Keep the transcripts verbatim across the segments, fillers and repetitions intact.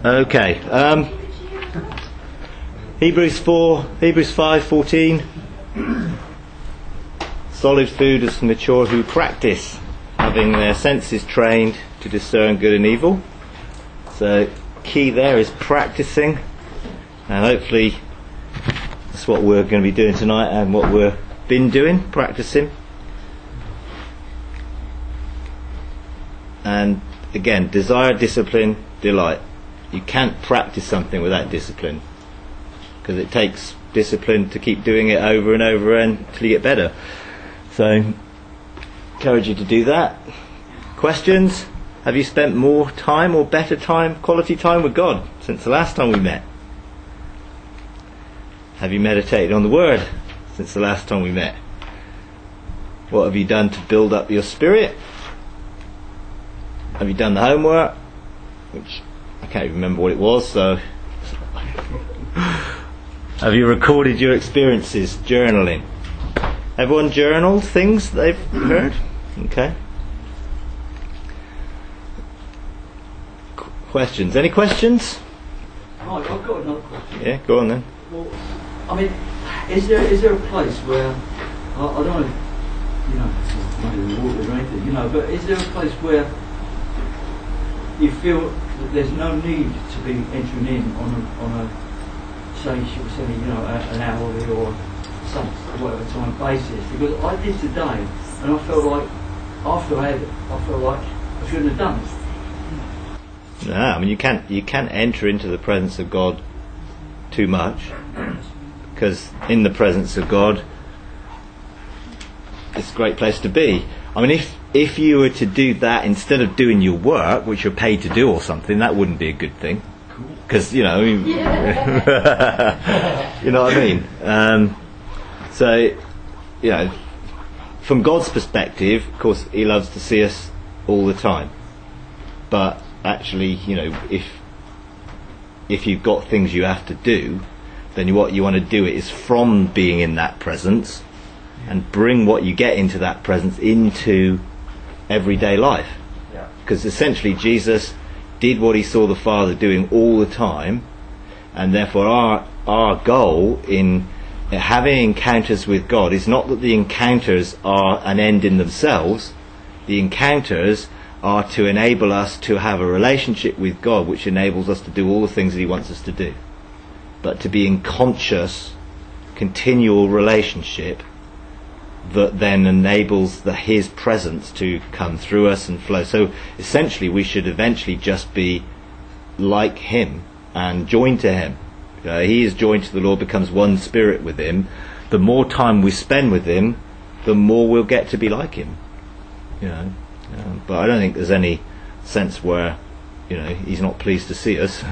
Okay. Um, Hebrews four, Hebrews five fourteen. Solid food is for mature who practice, having their senses trained to discern good and evil. So, key there is practicing, and hopefully that's what we're going to be doing tonight, and what we've been doing, practicing. And again, desire, discipline, delight. You can't practice something without discipline, because it takes discipline to keep doing it over and over until you get better. So, encourage you to do that. Questions? Have you spent more time or better time, quality time with God since the last time we met? Have you meditated on the Word since the last time we met? What have you done to build up your spirit? Have you done the homework? Which I can't even remember what it was, so... Have you recorded your experiences, journaling? Everyone journaled things they've heard? Okay. Qu- questions? Any questions? Oh, I've got another question. Yeah, go on then. Well, I mean, is there is there a place where, I, I don't know, you know, it's not in the water or anything, you know, but is there a place where you feel that there's no need to be entering in on a, on a say, should we say, you know, a, an hourly or some whatever time basis? Because I did today, and I felt like after I had it, I felt like I shouldn't have done it. No, I mean you can't you can't enter into the presence of God too much, because in the presence of God, it's a great place to be. I mean, if if you were to do that instead of doing your work, which you're paid to do or something, that wouldn't be a good thing. Because, you know, yeah. You know what I mean? Um, so, you know, from God's perspective, of course, He loves to see us all the time. But actually, you know, if if you've got things you have to do, then what you want to do it is from being in that presence, and bring what you get into that presence into everyday life. Because yeah. Essentially Jesus did what He saw the Father doing all the time, and therefore our our goal in having encounters with God is not that the encounters are an end in themselves. The encounters are to enable us to have a relationship with God, which enables us to do all the things that He wants us to do. But to be in conscious, continual relationship that then enables the His presence to come through us and flow. So essentially we should eventually just be like Him and joined to Him. Uh, he is joined to the Lord, becomes one spirit with Him. The more time we spend with Him, the more we'll get to be like Him. You know, um, but I don't think there's any sense where, you know, He's not pleased to see us.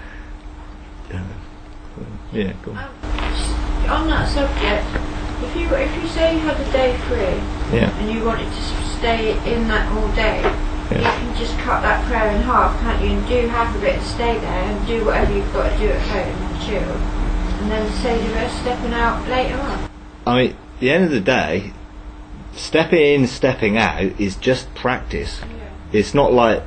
Yeah, go on. Um, on that subject, if you if you say you had a day free, yeah. and you wanted to stay in that all day, yeah. you can just cut that prayer in half, can't you? And do half of it and stay there and do whatever you've got to do at home and chill, and then say the rest stepping out later on. I mean, at the end of the day, stepping in, stepping out is just practice. Yeah. It's not like,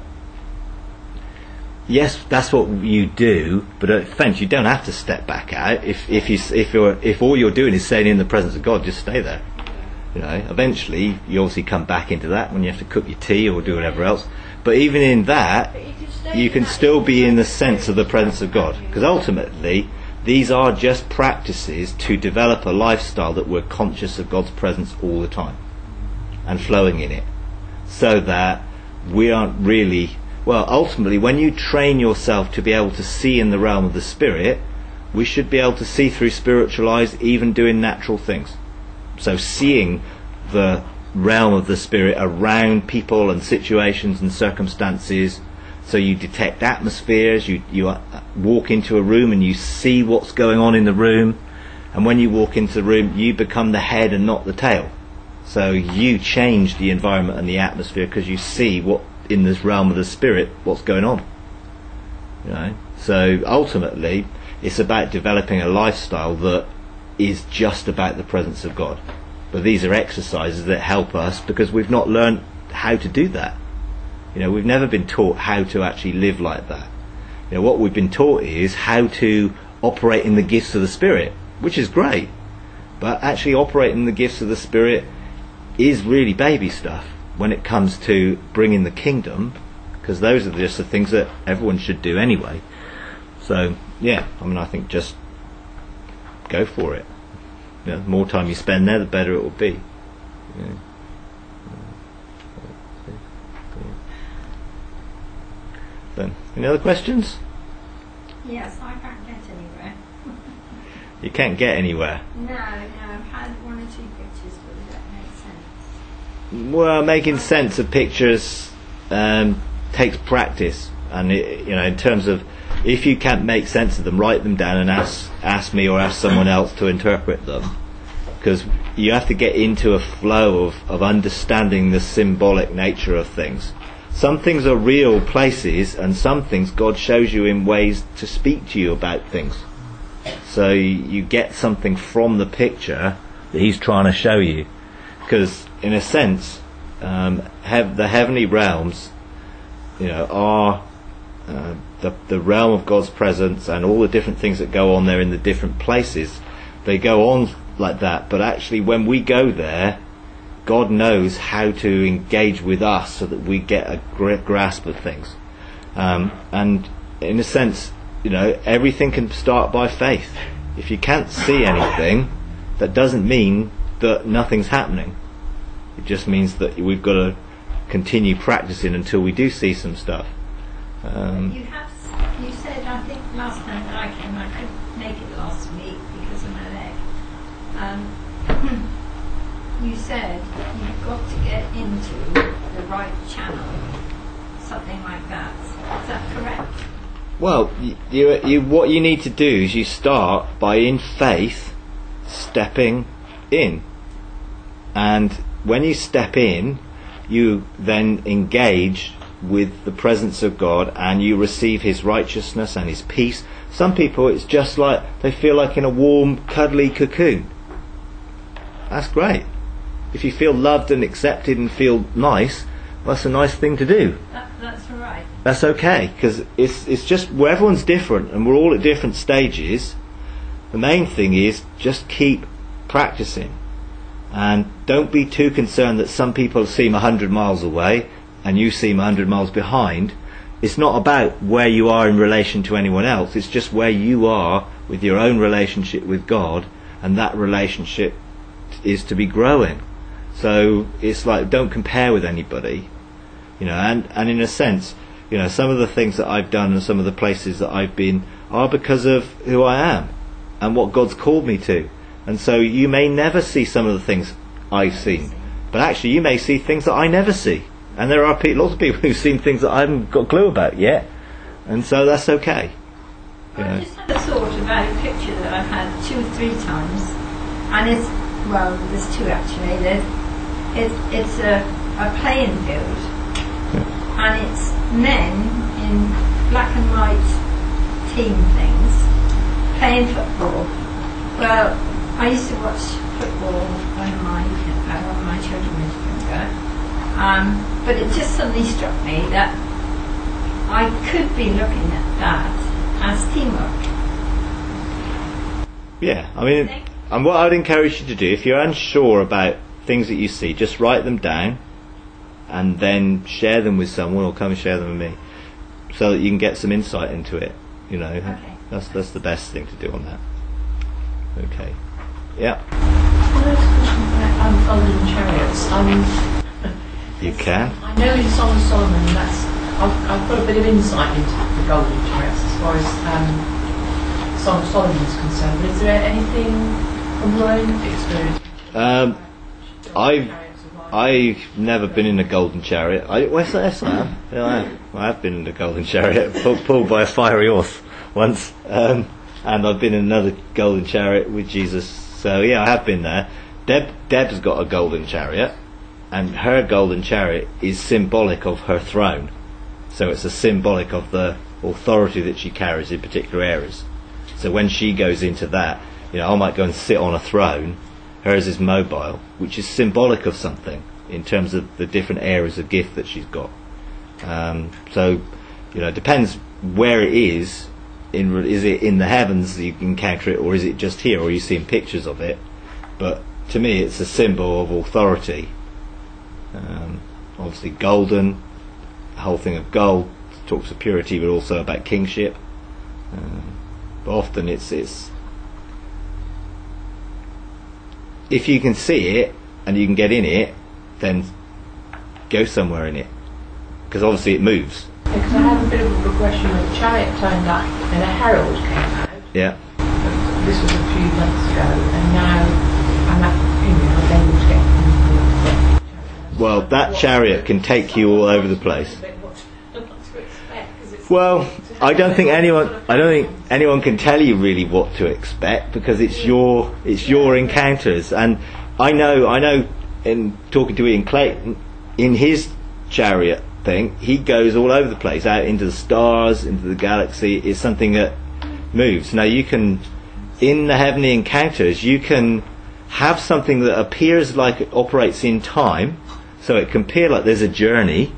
yes, that's what you do, but at offense, you don't have to step back out. If if you if you're if all you're doing is staying in the presence of God, just stay there. You know, eventually you obviously come back into that when you have to cook your tea or do whatever else. But even in that, you can, you can still be in the sense of the presence of God, because ultimately these are just practices to develop a lifestyle that we're conscious of God's presence all the time and flowing in it, so that we aren't really. Well, ultimately, when you train yourself to be able to see in the realm of the Spirit, we should be able to see through spiritual eyes, even doing natural things. So seeing the realm of the Spirit around people and situations and circumstances. So you detect atmospheres, you, you walk into a room and you see what's going on in the room. And when you walk into the room, you become the head and not the tail. So you change the environment and the atmosphere because you see what in this realm of the Spirit, what's going on. You know, so ultimately, it's about developing a lifestyle that is just about the presence of God. But these are exercises that help us because we've not learned how to do that. You know, we've never been taught how to actually live like that. You know, what we've been taught is how to operate in the gifts of the Spirit, which is great, but actually operating the gifts of the Spirit is really baby stuff when it comes to bringing the kingdom, because those are just the things that everyone should do anyway. So yeah, I mean, I think just go for it. You know, the more time you spend there, the better it will be. Yeah. So, any other questions? Yes, I can't get anywhere. You can't get anywhere. No, no, I've had one or two pictures, but does that make sense? Well, making sense of pictures um, takes practice, and it, you know, in terms of, if you can't make sense of them, write them down and ask ask me or ask someone else to interpret them, because you have to get into a flow of, of understanding the symbolic nature of things. Some things are real places, and some things God shows you in ways to speak to you about things. So you get something from the picture that He's trying to show you. Because in a sense, um, have the heavenly realms, you know, are uh, the the realm of God's presence, and all the different things that go on there in the different places. They go on like that, but actually when we go there, God knows how to engage with us so that we get a great grasp of things. Um, and in a sense, you know, everything can start by faith. If you can't see anything, that doesn't mean that nothing's happening. It just means that we've got to continue practicing until we do see some stuff. Um, you have, you said, I think last time that I came, I couldn't make it last week because of my leg. Um, you said you've got to get into the right channel, something like that. Is that correct? Well, you, you, you, what you need to do is you start by, in faith, stepping in. And when you step in, you then engage with the presence of God, and you receive His righteousness and His peace. Some people, it's just like they feel like in a warm, cuddly cocoon. That's great. If you feel loved and accepted and feel nice, well, that's a nice thing to do. That, that's all right. That's okay, because it's it's just where everyone's different and we're all at different stages. The main thing is just keep practicing, and don't be too concerned that some people seem a hundred miles away and you seem a hundred miles behind. It's not about where you are in relation to anyone else. It's just where you are with your own relationship with God, and that relationship is to be growing. So it's like, don't compare with anybody, you know. And and in a sense, you know, some of the things that I've done and some of the places that I've been are because of who I am and what God's called me to. And so you may never see some of the things I've seen, but actually you may see things that I never see. And there are pe- lots of people who've seen things that I haven't got a clue about yet, and so that's okay. You know. I just had a thought about a picture that I've had two or three times, and it's, well, there's two actually. There's, it's it's a, a playing field, yeah. And it's men in black and white team things playing football. Well, I used to watch football when my uh, when my children were younger, um, but it just suddenly struck me that I could be looking at that as teamwork. Yeah, I mean, and what I'd encourage you to do, if you're unsure about things that you see, just write them down and then share them with someone, or come and share them with me, so that you can get some insight into it. You know, okay. that's that's the best thing to do on that. Okay. Yeah. Can I ask a question about um, golden chariots? Um, you can. I know in Song of Solomon, that's I've, I've got a bit of insight into the golden chariots as far as um, Song of Solomon is concerned. But is there anything from your own experience? Um, I've I've never been in a golden chariot. I, yes, yes, I have. Yeah, I have. I have been in a golden chariot, pulled, pulled by a fiery horse once, um, and I've been in another golden chariot with Jesus. So yeah, I have been there. Deb, Deb's got a golden chariot, and her golden chariot is symbolic of her throne. So it's a symbolic of the authority that she carries in particular areas. So when she goes into that, you know, I might go and sit on a throne. Hers is mobile, which is symbolic of something in terms of the different areas of gift that she's got. Um, so, you know, it depends where it is, in is it in the heavens that you can encounter it, or is it just here, or are you seeing pictures of it? But to me, it's a symbol of authority. Um, obviously, golden, the whole thing of gold talks of purity, but also about kingship. Um, but often, it's it's if you can see it and you can get in it, then go somewhere in it, because obviously it moves. Because I have a bit of a progression when the chariot turned up and a herald came out. Yeah. This was a few months ago, and now I'm at, you know, I'm able to get. Well, that chariot can take you all over the place. Well, I don't think anyone, I don't think anyone can tell you really what to expect, because it's your, it's your encounters. And I know, I know, in talking to Ian Clayton, in his chariot thing, he goes all over the place, out into the stars, into the galaxy. It's something that moves. Now you can, in the heavenly encounters, you can have something that appears like it operates in time, so it can appear like there's a journey,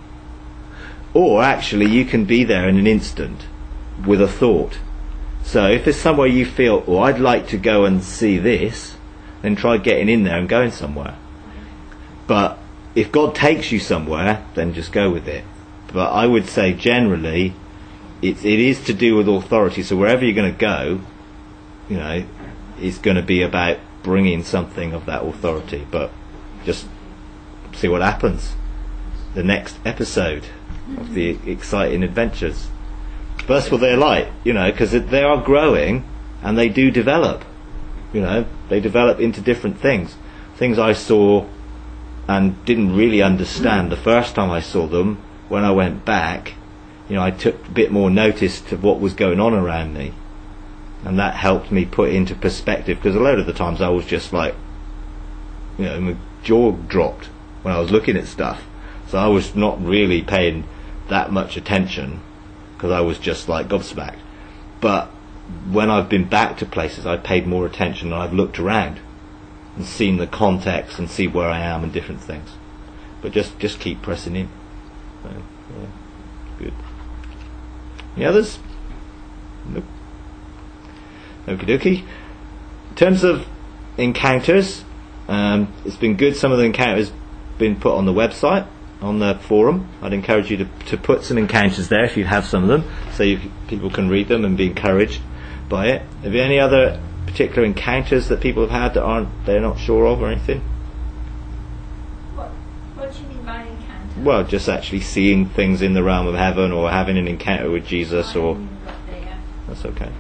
or actually you can be there in an instant with a thought. So if there's somewhere you feel, oh, I'd like to go and see this, then try getting in there and going somewhere. But if God takes you somewhere, then just go with it. But I would say generally, it's, it is to do with authority. So wherever you're going to go, you know, it's going to be about bringing something of that authority. But just see what happens. The next episode of the exciting adventures. First of all, they're light, you know, because they are growing and they do develop. You know, they develop into different things. Things I saw and didn't really understand the first time I saw them. When I went back, you know, I took a bit more notice to what was going on around me, and that helped me put into perspective, because a load of the times I was just like, you know, my jaw dropped when I was looking at stuff, so I was not really paying that much attention, because I was just like gobsmacked. But when I've been back to places, I've paid more attention, and I've looked around and seen the context and see where I am and different things. But just just keep pressing in. So, yeah, good. Any others? Nope. Okie dokie. In terms of encounters, um, it's been good. Some of the encounters been put on the website, on the forum. I'd encourage you to, to put some encounters there if you have some of them, so you, people can read them and be encouraged by it. Have you any other particular encounters that people have had that aren't they're not sure of or anything? What, what do you mean by encounter? Well, just actually seeing things in the realm of heaven, or having an encounter with Jesus, or that's okay.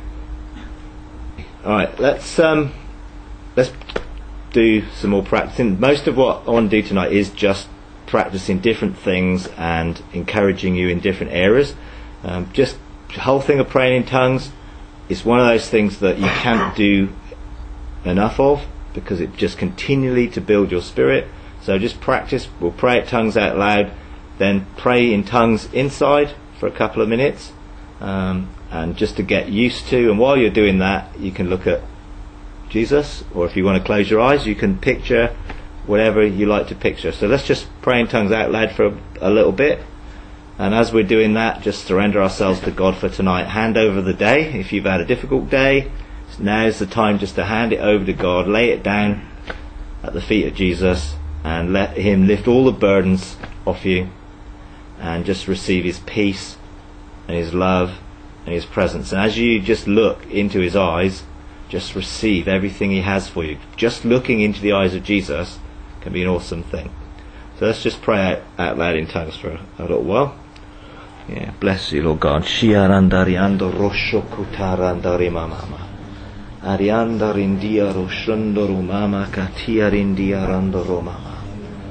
All right, let's um, let's do some more practicing. Most of what I want to do tonight is just practicing different things and encouraging you in different areas. Um, just the whole thing of praying in tongues. It's one of those things that you can't do enough of, because it just continually to build your spirit. So just practice. We'll pray at tongues out loud, then pray in tongues inside for a couple of minutes, um, and just to get used to. And while you're doing that, you can look at Jesus, or if you want to close your eyes, you can picture whatever you like to picture. So let's just pray in tongues out loud for a, a little bit. And as we're doing that, just surrender ourselves to God for tonight. Hand over the day. If you've had a difficult day, now's the time just to hand it over to God. Lay it down at the feet of Jesus and let Him lift all the burdens off you, and just receive His peace and His love and His presence. And as you just look into His eyes, just receive everything He has for you. Just looking into the eyes of Jesus can be an awesome thing. So let's just pray out, out loud in tongues for a, a little while. Yeah, bless you, Lord God. Shiarandariando rosho kutarandari mama. Ariandarindia roshundoro mama katiarindia randoro mama.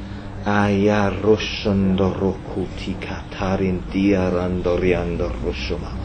Aya roshundoro kuti katarindia randoriando rosho mama.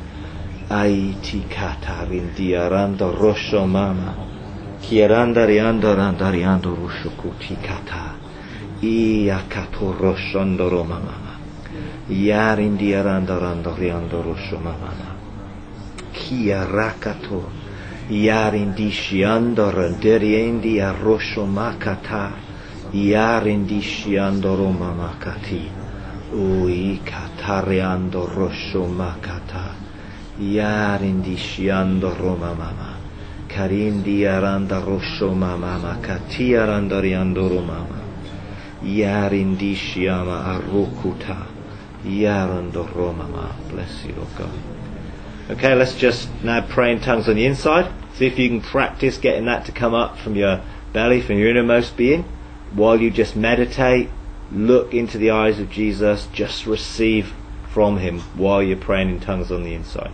Aiti katarindia rando rosho mama. Kiarandariando randariando rosho kuti kata. Ia kato roshundoro mama. Yarindi aranda randa riando rosho mama. Kia rakato. Yarindi shiando randeriendi arosho makata. Yarindi shiando roma makati. Ui katariando rosho makata. Yarindishiando roma mama. Karindi aranda rosho mama. Katia randariando romama. Yarindishiama arukuta. Yarando romama. Bless you, Lord God. Okay, let's just now pray in tongues on the inside. See if you can practice getting that to come up from your belly, from your innermost being. While you just meditate, look into the eyes of Jesus, just receive from him while you're praying in tongues on the inside.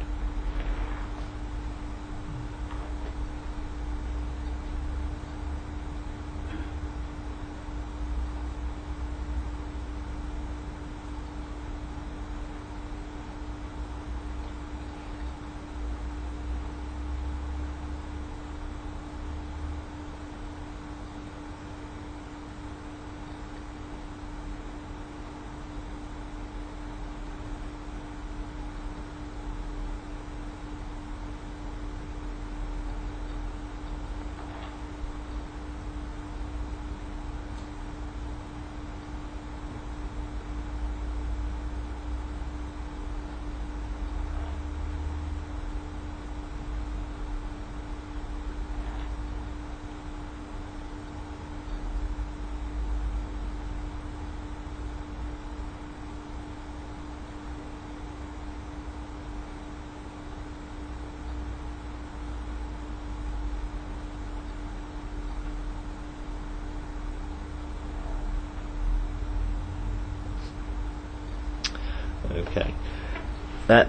Okay. That.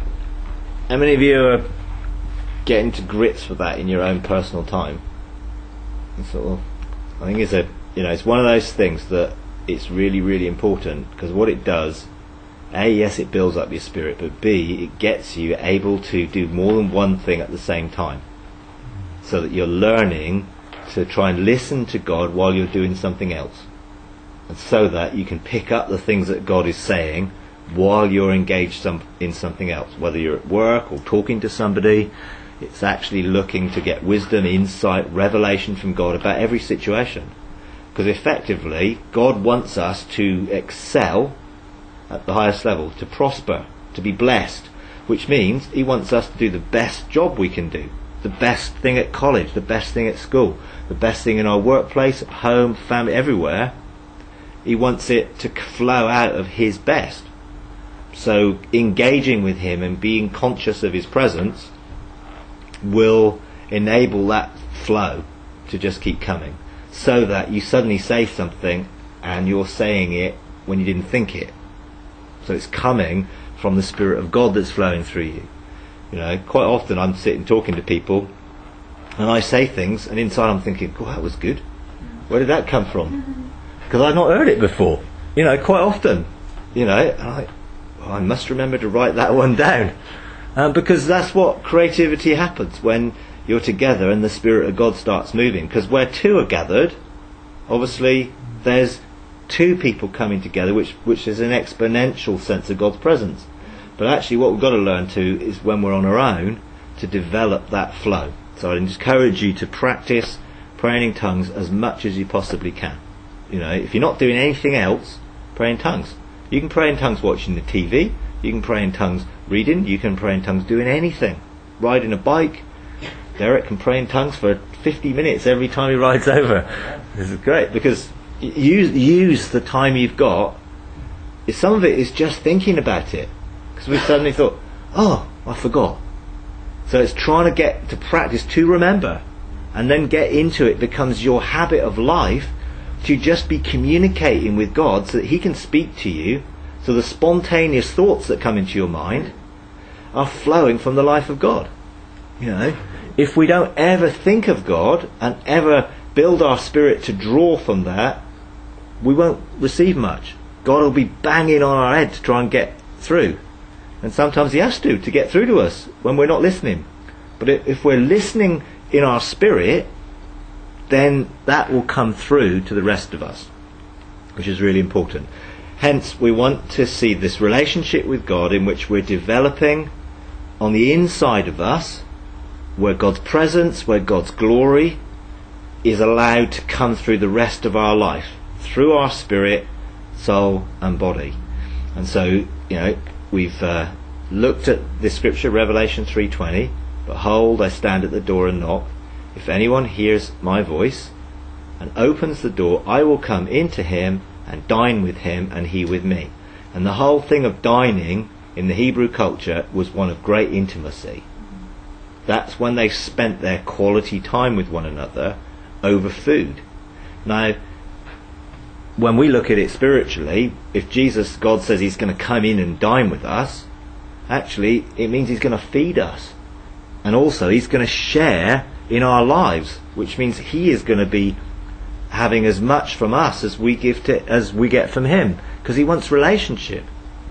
How many of you are getting to grips with that in your own personal time? And sort of, I think it's a, you know, it's one of those things that it's really, really important, because what it does, A, yes, it builds up your spirit, but B, it gets you able to do more than one thing at the same time, so that you're learning to try and listen to God while you're doing something else, and so that you can pick up the things that God is saying while you're engaged some, in something else, whether you're at work or talking to somebody. It's actually looking to get wisdom, insight, revelation from God about every situation, because effectively God wants us to excel at the highest level, to prosper, to be blessed, which means he wants us to do the best job we can do, the best thing at college, the best thing at school, the best thing in our workplace, at home, family, everywhere. He wants it to flow out of his best. So engaging with him and being conscious of his presence will enable that flow to just keep coming, so that you suddenly say something and you're saying it when you didn't think it. So it's coming from the Spirit of God that's flowing through you. You know, quite often I'm sitting talking to people and I say things and inside I'm thinking, oh, that was good. Where did that come from? Because I've not heard it before. You know, quite often. You know, and I, well, I must remember to write that one down. Um, because that's what creativity happens when you're together and the Spirit of God starts moving. Because where two are gathered, obviously there's two people coming together, which which is an exponential sense of God's presence. But actually what we've got to learn to is, when we're on our own, to develop that flow. So I encourage you to practice praying in tongues as much as you possibly can. You know, if you're not doing anything else, pray in tongues. You can pray in tongues watching the T V, you can pray in tongues reading, you can pray in tongues doing anything. Riding a bike. Derek can pray in tongues for fifty minutes every time he rides over. This is great, because use, use the time you've got. Some of it is just thinking about it, because we suddenly thought, oh, I forgot. So it's trying to get to practice to remember, and then get into it becomes your habit of life, to just be communicating with God so that he can speak to you, so the spontaneous thoughts that come into your mind are flowing from the life of God. You know, if we don't ever think of God and ever build our spirit to draw from that, we won't receive much. God will be banging on our head to try and get through. And sometimes he has to, to get through to us when we're not listening. But if we're listening in our spirit, then that will come through to the rest of us, which is really important. Hence, we want to see this relationship with God in which we're developing on the inside of us, where God's presence, where God's glory is allowed to come through the rest of our life, through our spirit, soul and body. And so, you know, we've uh, looked at this scripture, Revelation three twenty. Behold, I stand at the door and knock. If anyone hears my voice and opens the door, I will come into him and dine with him and he with me. And the whole thing of dining in the Hebrew culture was one of great intimacy. That's when they spent their quality time with one another over food. Now, when we look at it spiritually, if Jesus, God says he's going to come in and dine with us, actually it means he's going to feed us. And also he's going to share in our lives, which means he is going to be having as much from us as we give to, as we get from him, because he wants relationship.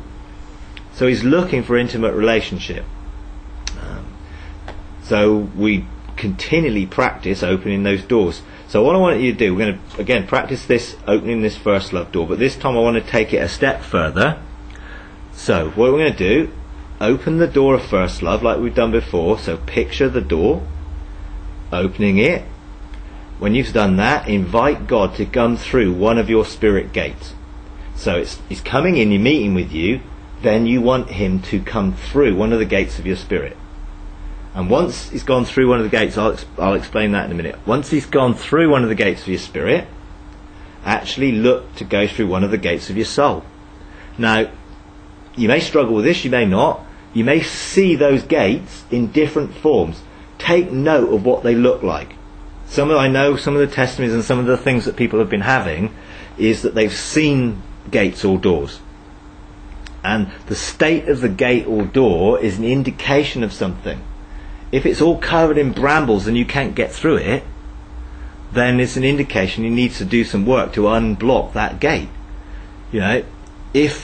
So he's looking for intimate relationship. Um, so we continually practice opening those doors. So what I want you to do, we're going to again practice this opening this first love door, but this time I want to take it a step further. So what we're going to do, open the door of first love like we've done before. So picture the door, opening it. When you've done that, invite God to come through one of your spirit gates. So it's, he's coming in, he's meeting with you, then you want him to come through one of the gates of your spirit. And once he's gone through one of the gates, I'll, I'll explain that in a minute. Once he's gone through one of the gates of your spirit, actually look to go through one of the gates of your soul. Now, you may struggle with this, you may not. You may see those gates in different forms. Take note of what they look like. Some of, I know some of the testimonies and some of the things that people have been having is that they've seen gates or doors. And the state of the gate or door is an indication of something. If it's all covered in brambles and you can't get through it, then it's an indication you need to do some work to unblock that gate. You know, if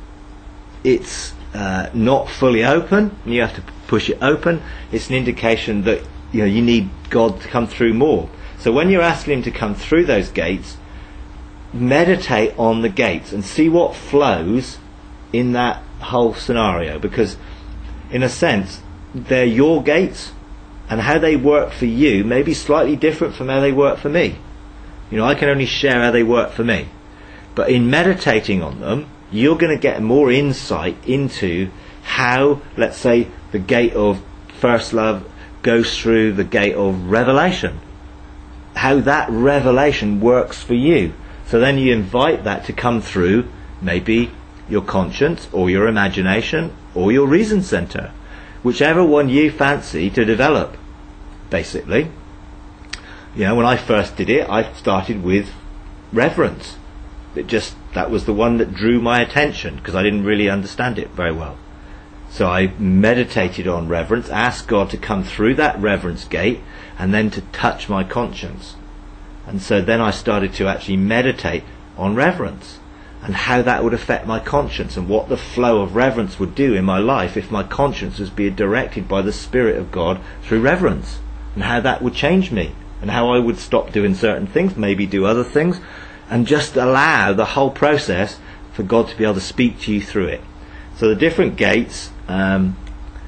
it's uh, not fully open and you have to push it open, it's an indication that you know you need God to come through more. So when you're asking him to come through those gates, meditate on the gates and see what flows in that whole scenario, because in a sense they're your gates, and how they work for you may be slightly different from how they work for me. You know, I can only share how they work for me, but in meditating on them you're going to get more insight into how, let's say, the gate of first love goes through the gate of revelation, how that revelation works for you. So then you invite that to come through maybe your conscience or your imagination or your reason center, whichever one you fancy to develop, basically. You know, when I first did it, I started with reverence. It just, that was the one that drew my attention because I didn't really understand it very well. So I meditated on reverence, asked God to come through that reverence gate and then to touch my conscience. And so then I started to actually meditate on reverence and how that would affect my conscience and what the flow of reverence would do in my life if my conscience was being directed by the Spirit of God through reverence, and how that would change me and how I would stop doing certain things, maybe do other things, and just allow the whole process for God to be able to speak to you through it. So the different gates um,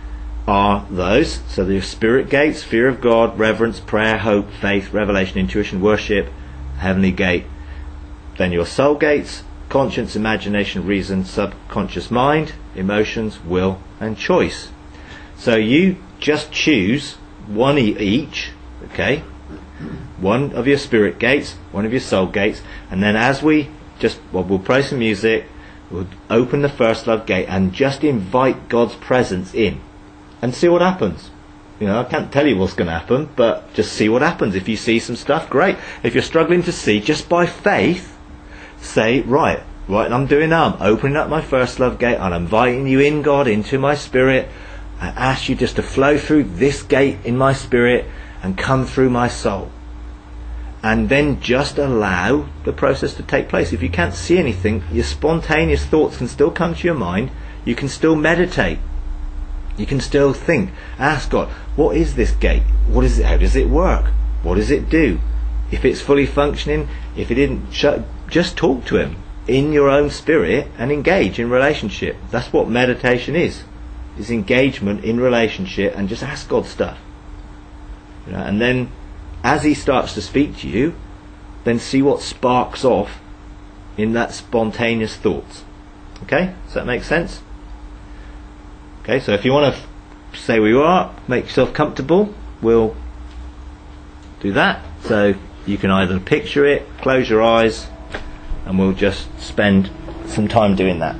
are those. So the spirit gates: fear of God, reverence, prayer, hope, faith, revelation, intuition, worship, heavenly gate. Then your soul gates: conscience, imagination, reason, subconscious mind, emotions, will, and choice. So you just choose one e- each, okay? One of your spirit gates, one of your soul gates, and then as we just, well, we'll play some music, we'll open the first love gate and just invite God's presence in and see what happens. You know, I can't tell you what's going to happen, but just see what happens. If you see some stuff, great. If you're struggling to see, just by faith, say, right, right, I'm doing now. I'm opening up my first love gate. I'm inviting you in, God, into my spirit. I ask you just to flow through this gate in my spirit and come through my soul. And then just allow the process to take place. If you can't see anything, your spontaneous thoughts can still come to your mind. You can still meditate. You can still think. Ask God, what is this gate? What is it? How does it work? What does it do? If it's fully functioning, if it didn't, just talk to him in your own spirit and engage in relationship. That's what meditation is. Is engagement in relationship, and just ask God stuff. You know, and then as he starts to speak to you, then see what sparks off in that spontaneous thoughts. Okay, does that make sense? Okay, so if you want to f- stay where you are, make yourself comfortable, we'll do that. So you can either picture it, close your eyes, and we'll just spend some time doing that.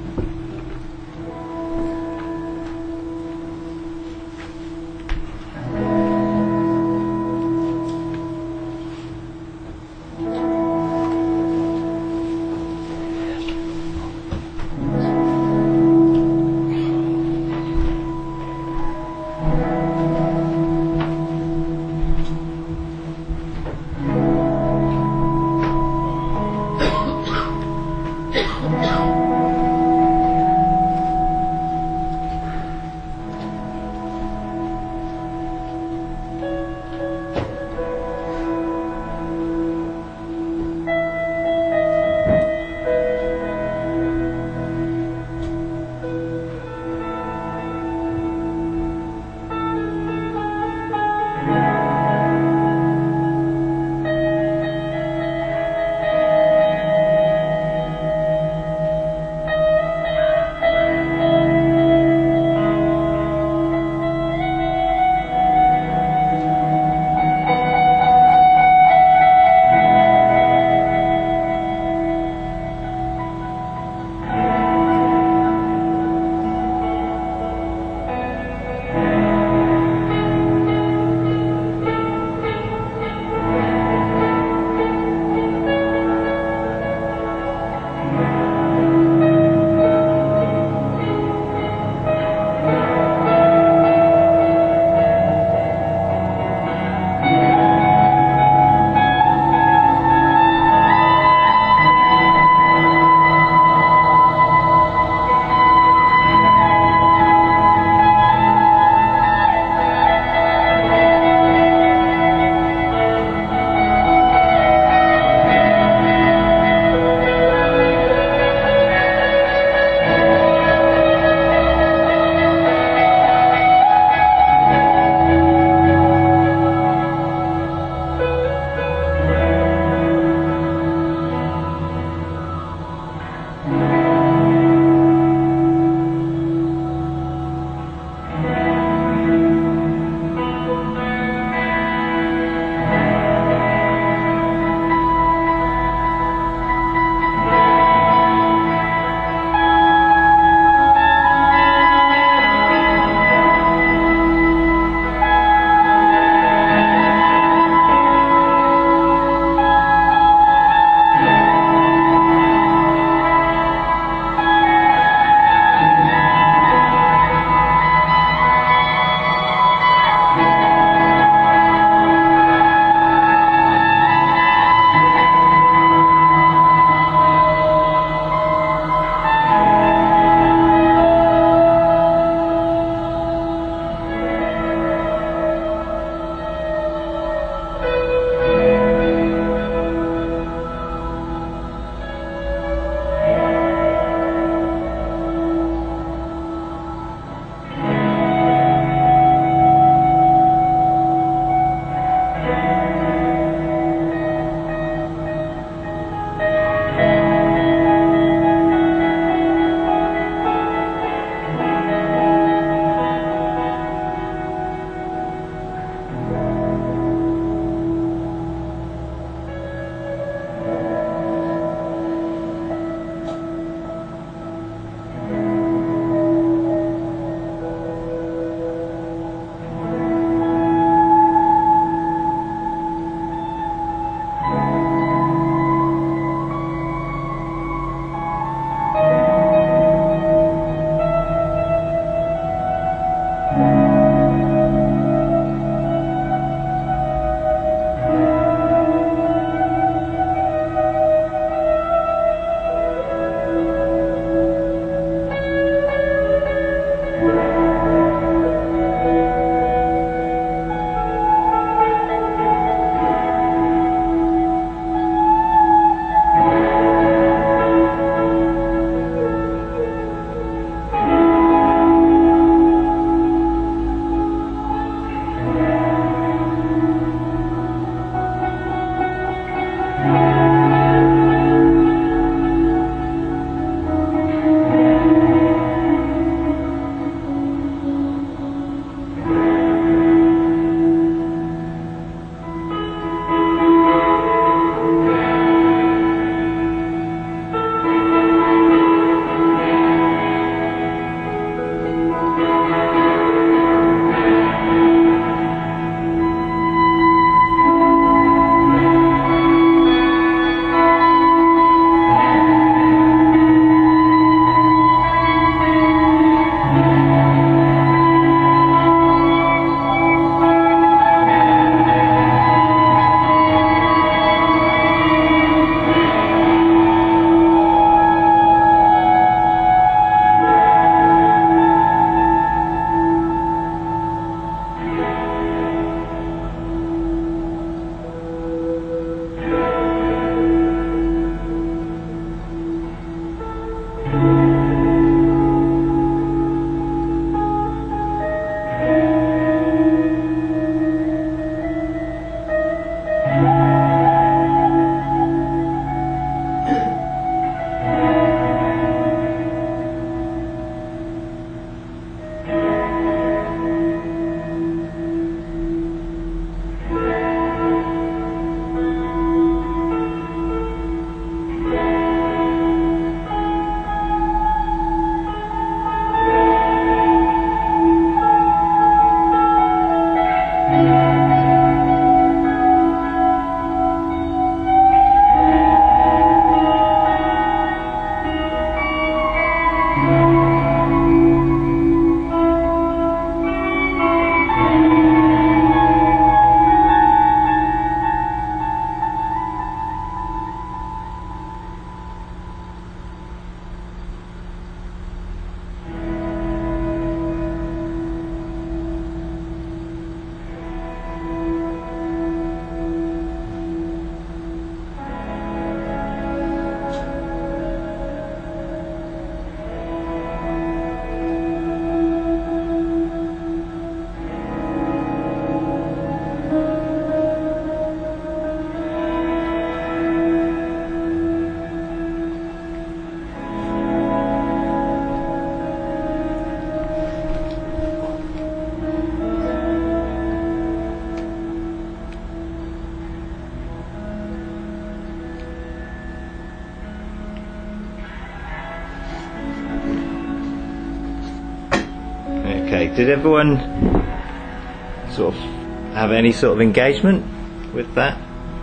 did everyone sort of have any sort of engagement with that?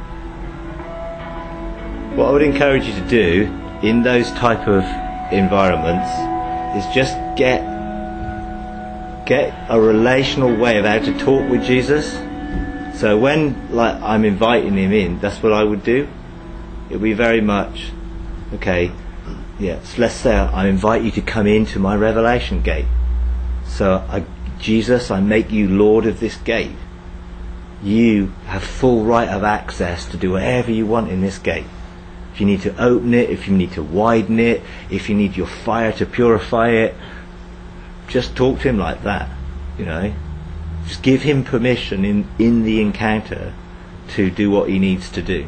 What I would encourage you to do in those type of environments is just get get a relational way of how to talk with Jesus. So when like I'm inviting him in, that's what I would do. It would be very much, okay, yeah, so let's say I invite you to come into my revelation gate. So I, Jesus, I make you Lord of this gate. You have full right of access to do whatever you want in this gate. If you need to open it, if you need to widen it, if you need your fire to purify it, just talk to him like that, you know. Just give him permission in, in the encounter to do what he needs to do.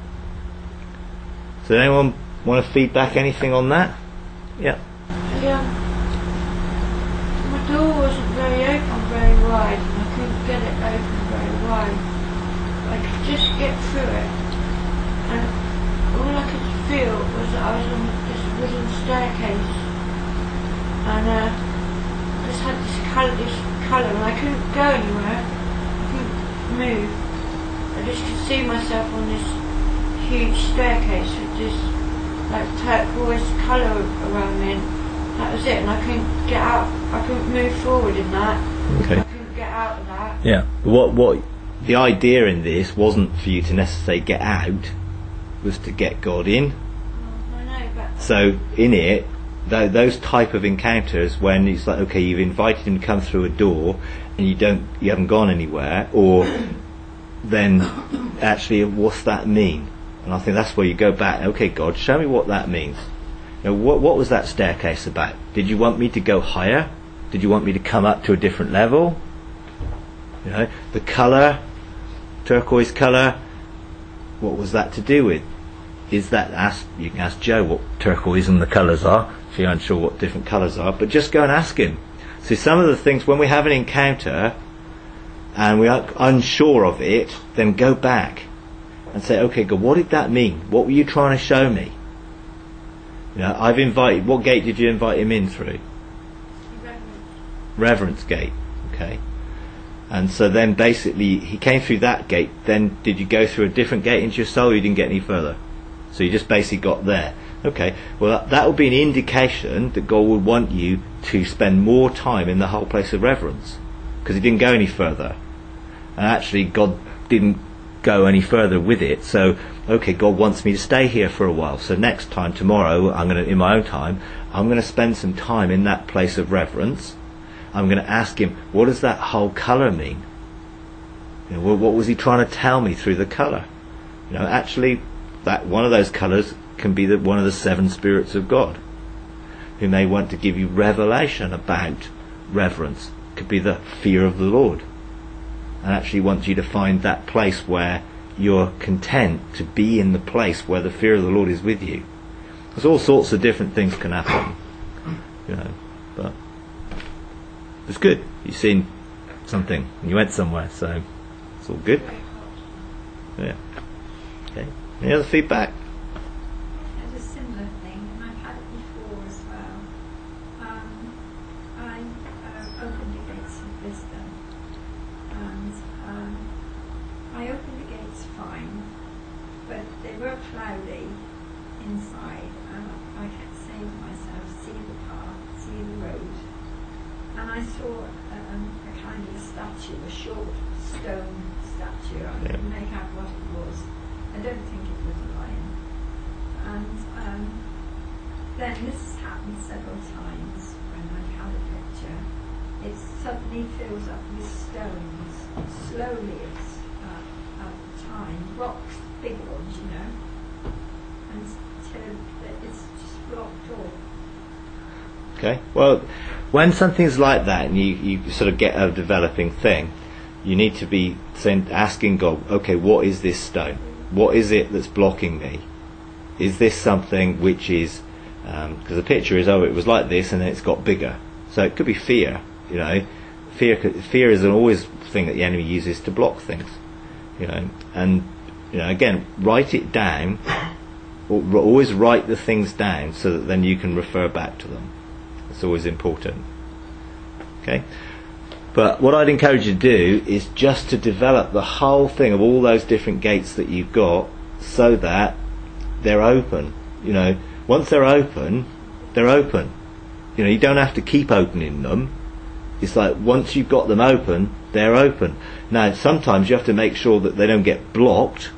Does anyone want to feedback anything on that? Yeah. Yeah. My door wasn't very open very wide, and I couldn't get it open very wide. I could just get through it, and all I could feel was that I was on this wooden staircase, and uh, I just had this colour, this colour, and I couldn't go anywhere. I couldn't move. I just could see myself on this huge staircase with this like turquoise colour around me, and that was it. And I couldn't get out. I couldn't move forward in that. Okay. I couldn't get out of that. Yeah. What what the idea in this wasn't for you to necessarily get out, was to get God in. Oh, I know, but So in it, th- those type of encounters when it's like, okay, you've invited him to come through a door and you don't, you haven't gone anywhere, or then actually, what's that mean? And I think that's where you go back. Okay, God, show me what that means. You know, what what was that staircase about? Did you want me to go higher? Did you want me to come up to a different level? You know, the colour, turquoise colour. What was that to do with? Is that, ask, you can ask Joe what turquoise and the colours are, if you're unsure what different colours are, but just go and ask him. See, some of the things, when we have an encounter and we are unsure of it, then go back and say, okay, God, what did that mean? What were you trying to show me? You know, I've invited, what gate did you invite him in through? Reverence. Reverence gate, okay. And so then basically he came through that gate. Then did you go through a different gate into your soul, or you didn't get any further? So you just basically got there. Okay, well that, that would be an indication that God would want you to spend more time in the whole place of reverence, because he didn't go any further. And actually God didn't go any further with it. So okay, God wants me to stay here for a while. So next time, tomorrow, I'm going to, in my own time, I'm going to spend some time in that place of reverence. I'm going to ask him, what does that whole colour mean? You know, what, what was he trying to tell me through the colour? You know, actually, that one of those colours can be the, one of the seven spirits of God, who may want to give you revelation about reverence. It could be the fear of the Lord, and actually want you to find that place where you're content to be in the place where the fear of the Lord is with you. There's all sorts of different things can happen, you know, but it's good. You've seen something and you went somewhere, so it's all good. Yeah. Okay. Any other feedback? I had a similar thing, and I've had it before as well. Um, I uh, opened the gates of wisdom, and um, I opened the gates fine, but they were cloudy inside, and I kept saying to myself, see the path, see the road. And I saw um, a kind of a statue, a short stone statue. I Yeah. couldn't make out what it was. I don't think it was a lion. And um, then this has happened several times when I've had a picture. It suddenly fills up with stones, slowly it's, uh, at the time, rocks, big ones, you know, until it's just blocked off. Okay. Well, when something's like that and you, you sort of get a developing thing, you need to be saying, asking God, okay, what is this stone? What is it that's blocking me? Is this something which is, because um, the picture is, oh, it was like this and then it's got bigger. So it could be fear, you know. Fear could, fear is an always thing that the enemy uses to block things, you know. And, you know, again, write it down, or always write the things down so that then you can refer back to them. It's always important. Okay. But what I'd encourage you to do is just to develop the whole thing of all those different gates that you've got, so that they're open. You know, once they're open, they're open. You know, you don't have to keep opening them. It's like once you've got them open, they're open. Now, sometimes you have to make sure that they don't get blocked.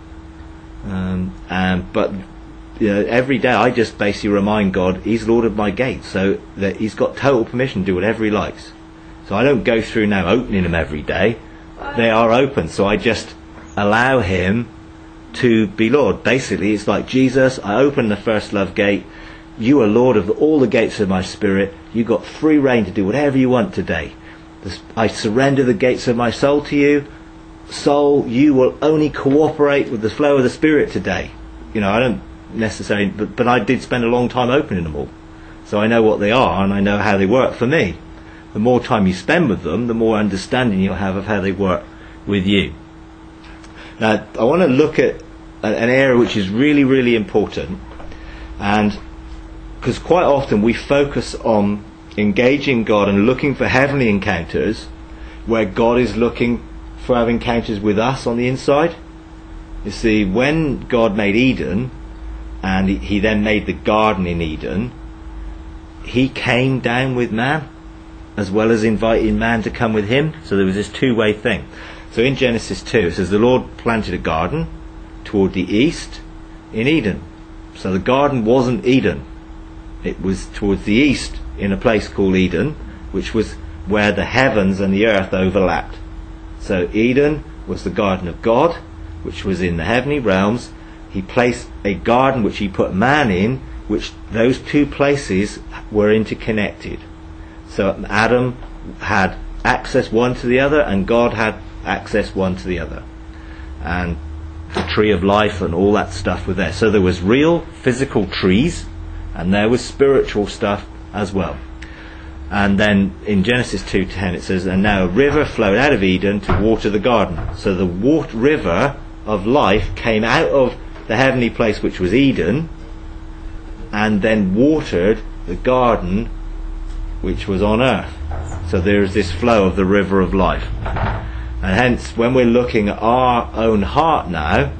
Um, and but you know, every day I just basically remind God He's Lord of my gates, so that He's got total permission to do whatever He likes. So I don't go through now opening them every day. They are open, so I just allow Him to be Lord. Basically, it's like, Jesus, I open the first love gate. You are Lord of all the gates of my spirit. You got free reign to do whatever you want today. I surrender the gates of my soul to you. Soul, you will only cooperate with the flow of the Spirit today. You know, I don't necessarily, but, but I did spend a long time opening them all. So I know what they are, and I know how they work for me. The more time you spend with them, the more understanding you'll have of how they work with you. Now, I want to look at an area which is really, really important, and because quite often we focus on engaging God and looking for heavenly encounters, where God is looking for have encounters with us on the inside. You see, when God made Eden, and he, he then made the garden in Eden, He came down with man, as well as inviting man to come with Him. So there was this two-way thing. So in Genesis two, it says the Lord planted a garden toward the east in Eden. So the garden wasn't Eden. It was towards the east in a place called Eden, which was where the heavens and the earth overlapped. So Eden was the garden of God, which was in the heavenly realms. He placed a garden which He put man in, which those two places were interconnected. So Adam had access one to the other, and God had access one to the other. And the tree of life and all that stuff were there. So there was real physical trees, and there was spiritual stuff as well. And then in Genesis two ten it says, and now a river flowed out of Eden to water the garden. So the water, river of life came out of the heavenly place which was Eden, and then watered the garden which was on earth. So there is this flow of the river of life. And hence, when we're looking at our own heart now,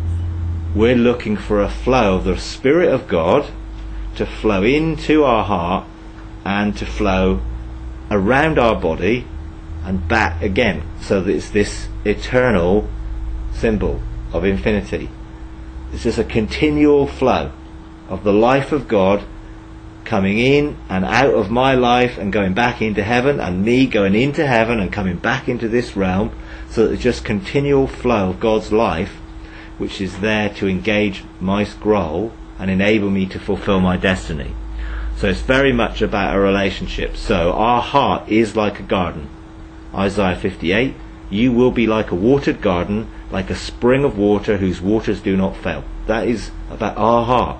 we're looking for a flow of the Spirit of God to flow into our heart and to flow around our body and back again. So that it's this eternal symbol of infinity. It's just a continual flow of the life of God coming in and out of my life and going back into heaven, and me going into heaven and coming back into this realm. So that it's just continual flow of God's life, which is there to engage my scroll and enable me to fulfill my destiny. So it's very much about a relationship. So our heart is like a garden. Isaiah fifty-eight, you will be like a watered garden, like a spring of water whose waters do not fail. That is about our heart.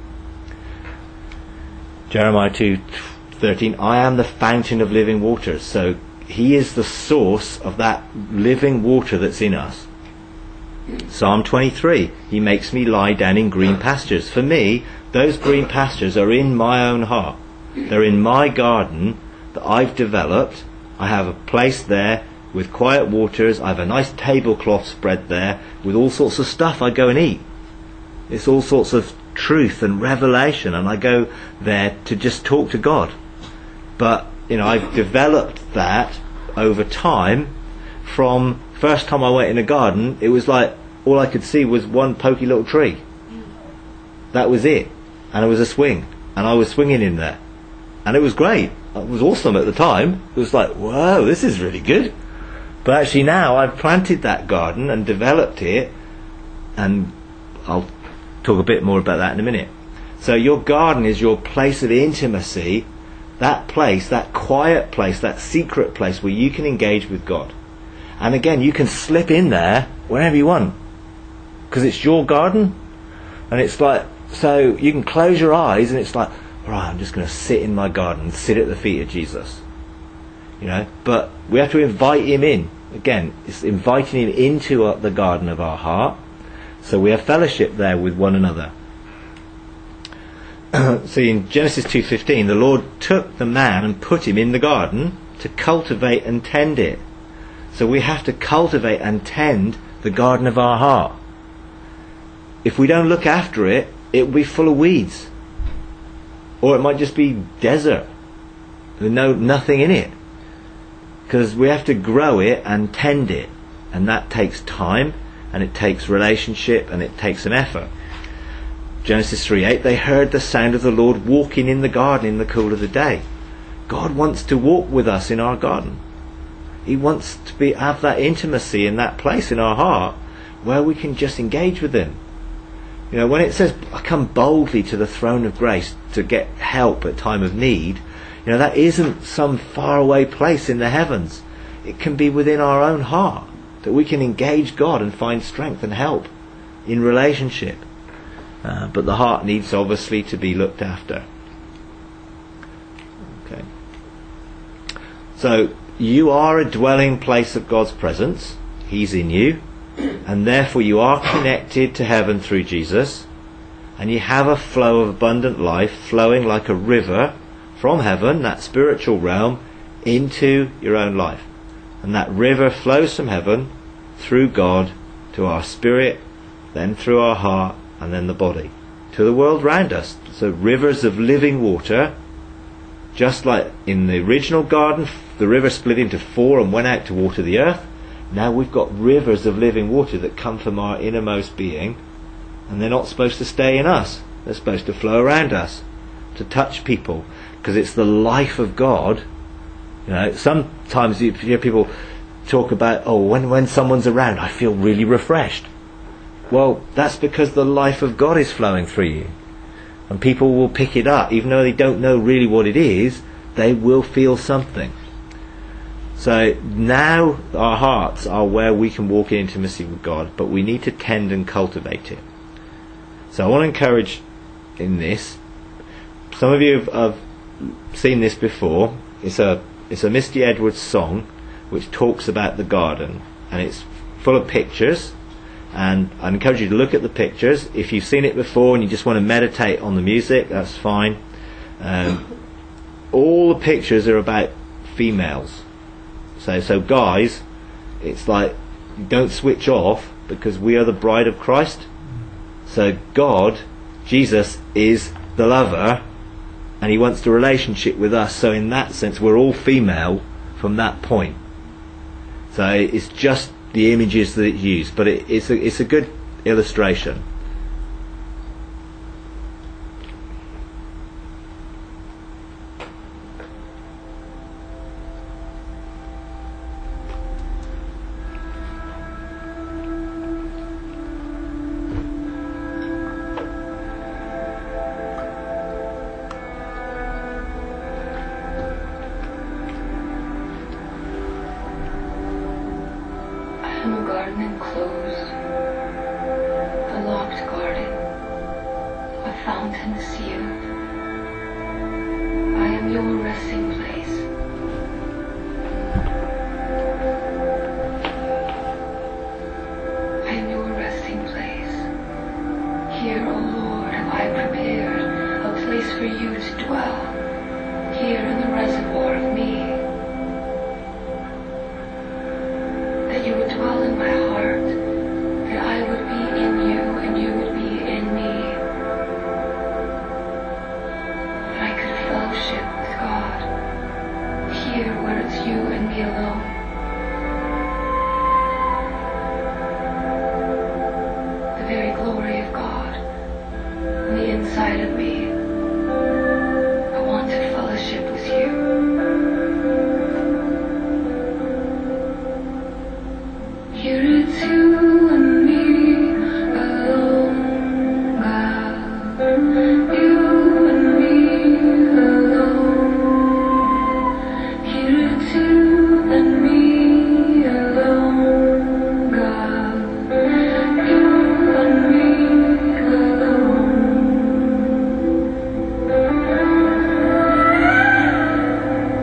Jeremiah two thirteen, I am the fountain of living waters. So He is the source of that living water that's in us. Psalm twenty-three, He makes me lie down in green pastures. For me, those green pastures are in my own heart. They're in my garden that I've developed. I have a place there with quiet waters. I have a nice tablecloth spread there with all sorts of stuff I go and eat. It's all sorts of truth and revelation, and I go there to just talk to God. But you know, I've developed that over time. From first time I went in a garden, it was like all I could see was one pokey little tree. That was it, and it was a swing, and I was swinging in there, and it was great. It was awesome at the time. It was like, whoa, this is really good. But actually now I've planted that garden and developed it, and I'll talk a bit more about that in a minute. So your garden is your place of intimacy, that place, that quiet place, that secret place where you can engage with God. And again, you can slip in there whenever you want, because it's your garden. And it's like, so you can close your eyes and it's like, right, I'm just going to sit in my garden and sit at the feet of Jesus. You know, but we have to invite Him in. Again, it's inviting Him into uh, the garden of our heart. So we have fellowship there with one another. See, in Genesis two fifteen, the Lord took the man and put him in the garden to cultivate and tend it. So we have to cultivate and tend the garden of our heart. If we don't look after it, it will be full of weeds. Or it might just be desert. With no, nothing in it. Because we have to grow it and tend it. And that takes time, and it takes relationship, and it takes an effort. Genesis three eight, they heard the sound of the Lord walking in the garden in the cool of the day. God wants to walk with us in our garden. He wants to be have that intimacy in that place in our heart where we can just engage with Him. You know, when it says, I come boldly to the throne of grace to get help at time of need, you know, that isn't some faraway place in the heavens. It can be within our own heart that we can engage God and find strength and help in relationship. Uh, but the heart needs obviously to be looked after. Okay. So, you are a dwelling place of God's presence. He's in you. And therefore you are connected to heaven through Jesus. And you have a flow of abundant life flowing like a river from heaven, that spiritual realm, into your own life. And that river flows from heaven through God to our spirit, then through our heart, and then the body, to the world round us. So rivers of living water, just like in the original garden, the river split into four and went out to water the earth. Now we've got rivers of living water that come from our innermost being, and they're not supposed to stay in us. They're supposed to flow around us, to touch people, because it's the life of God. You know, sometimes you hear people talk about, oh, when, when someone's around, I feel really refreshed. Well, that's because the life of God is flowing through you. And people will pick it up, even though they don't know really what it is, they will feel something. So now our hearts are where we can walk in intimacy with God, but we need to tend and cultivate it. So I want to encourage in this, some of you have, have seen this before. It's a it's a Misty Edwards song which talks about the garden, and it's full of pictures, and I encourage you to look at the pictures. If you've seen it before and you just want to meditate on the music, that's fine. Um, all the pictures are about females. So, so guys, it's like, don't switch off, because we are the bride of Christ. So God, Jesus, is the lover, and He wants the relationship with us. So in that sense, we're all female from that point. So it's just the images that it's used, but it, it's a, it's a good illustration.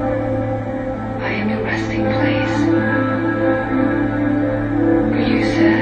You said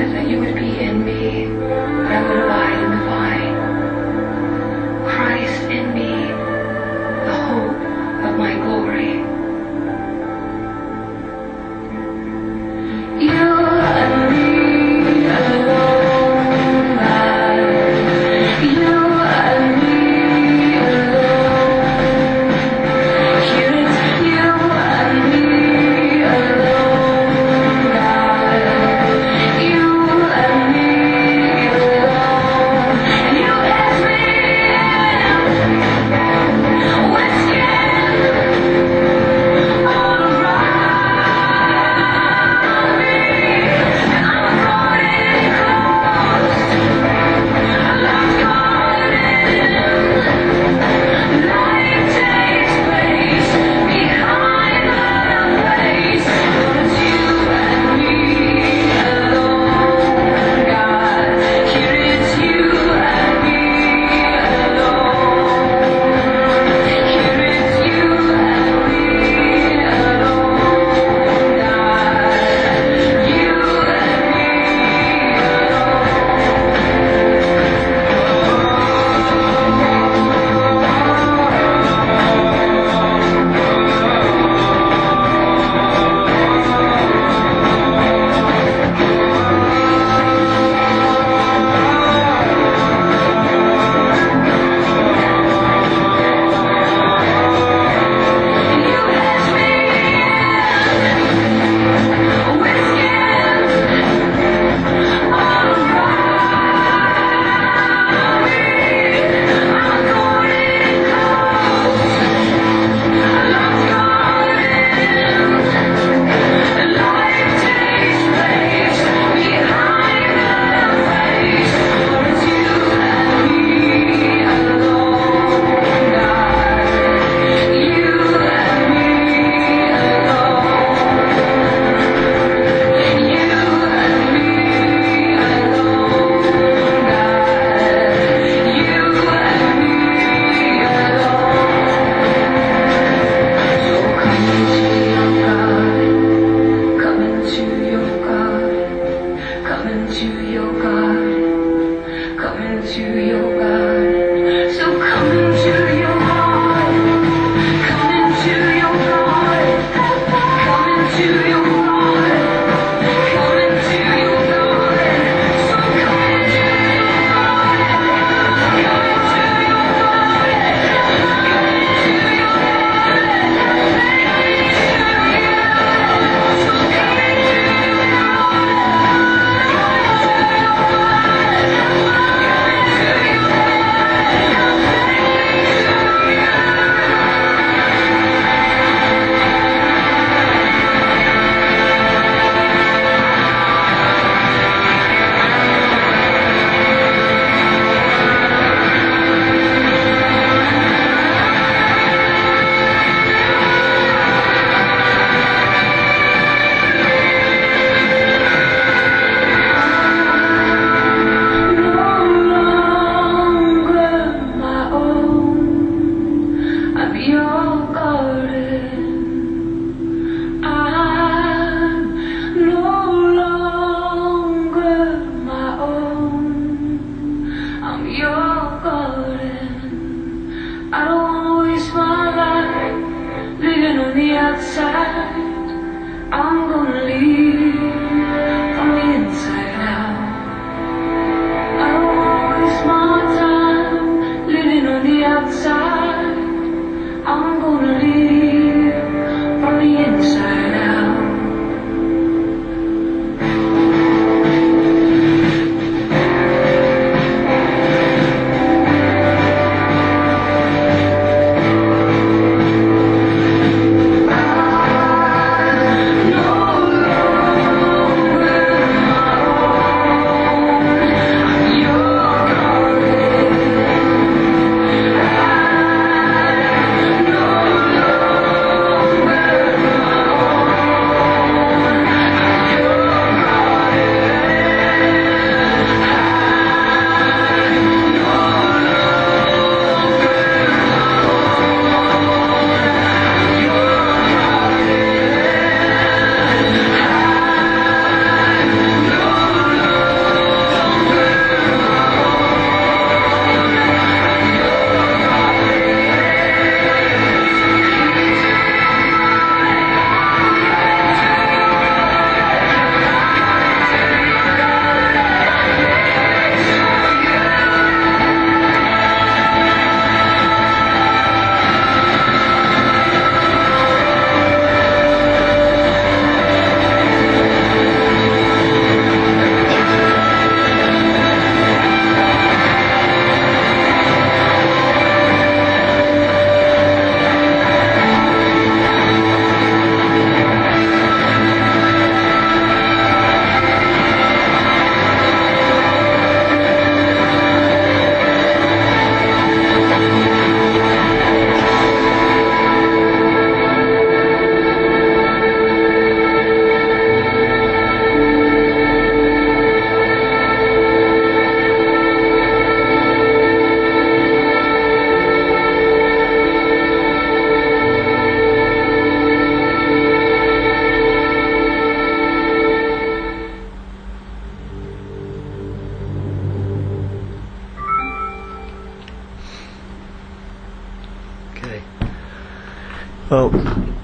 Well,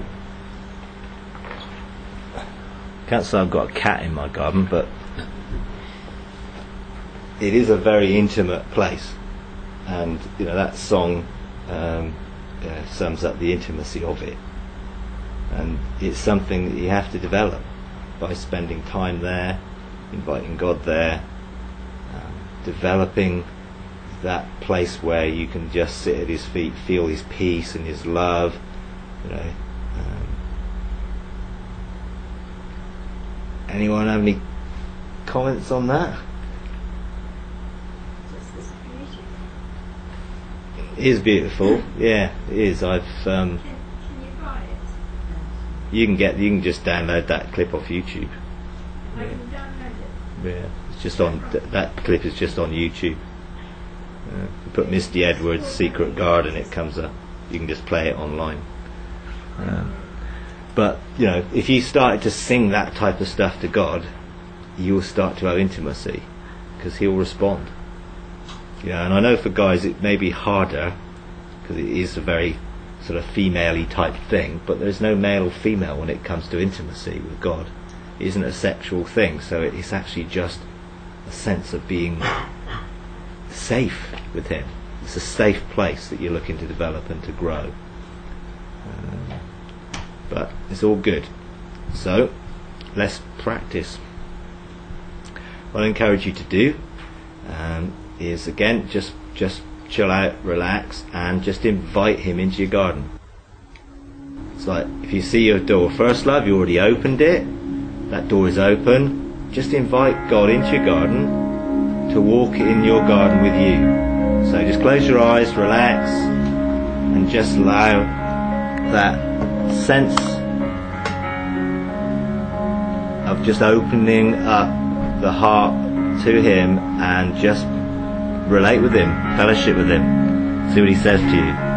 can't say I've got a cat in my garden, but it is a very intimate place, and you know that song um, uh, sums up the intimacy of it, and it's something that you have to develop by spending time there, inviting God there, um, developing that place where you can just sit at His feet, feel His peace and His love, you know. Um, anyone have any comments on that? It is beautiful, yeah, it is. I've um, Can, can you buy it? you can get you can just download that clip off YouTube. I can download it. Yeah, it's just on th- that clip is just on YouTube. Uh, you put Misty Edwards Secret Garden, it comes up. You can just play it online. Um, but you know, if you started to sing that type of stuff to God, you will start to have intimacy because He'll respond. You know, and I know for guys it may be harder because it is a very sort of female-y type thing, but there's no male or female when it comes to intimacy with God. It isn't a sexual thing, so it's actually just a sense of being safe with Him. It's a safe place that you're looking to develop and to grow. Um, but it's all good. So let's practice. What I encourage you to do um, is again just just chill out, relax, and just invite Him into your garden. It's like if you see your door, first love, you already opened it, that door is open, just invite God into your garden to walk in your garden with you. So just close your eyes, relax, and just allow that sense of just opening up the heart to Him and just relate with Him, fellowship with Him, see what He says to you.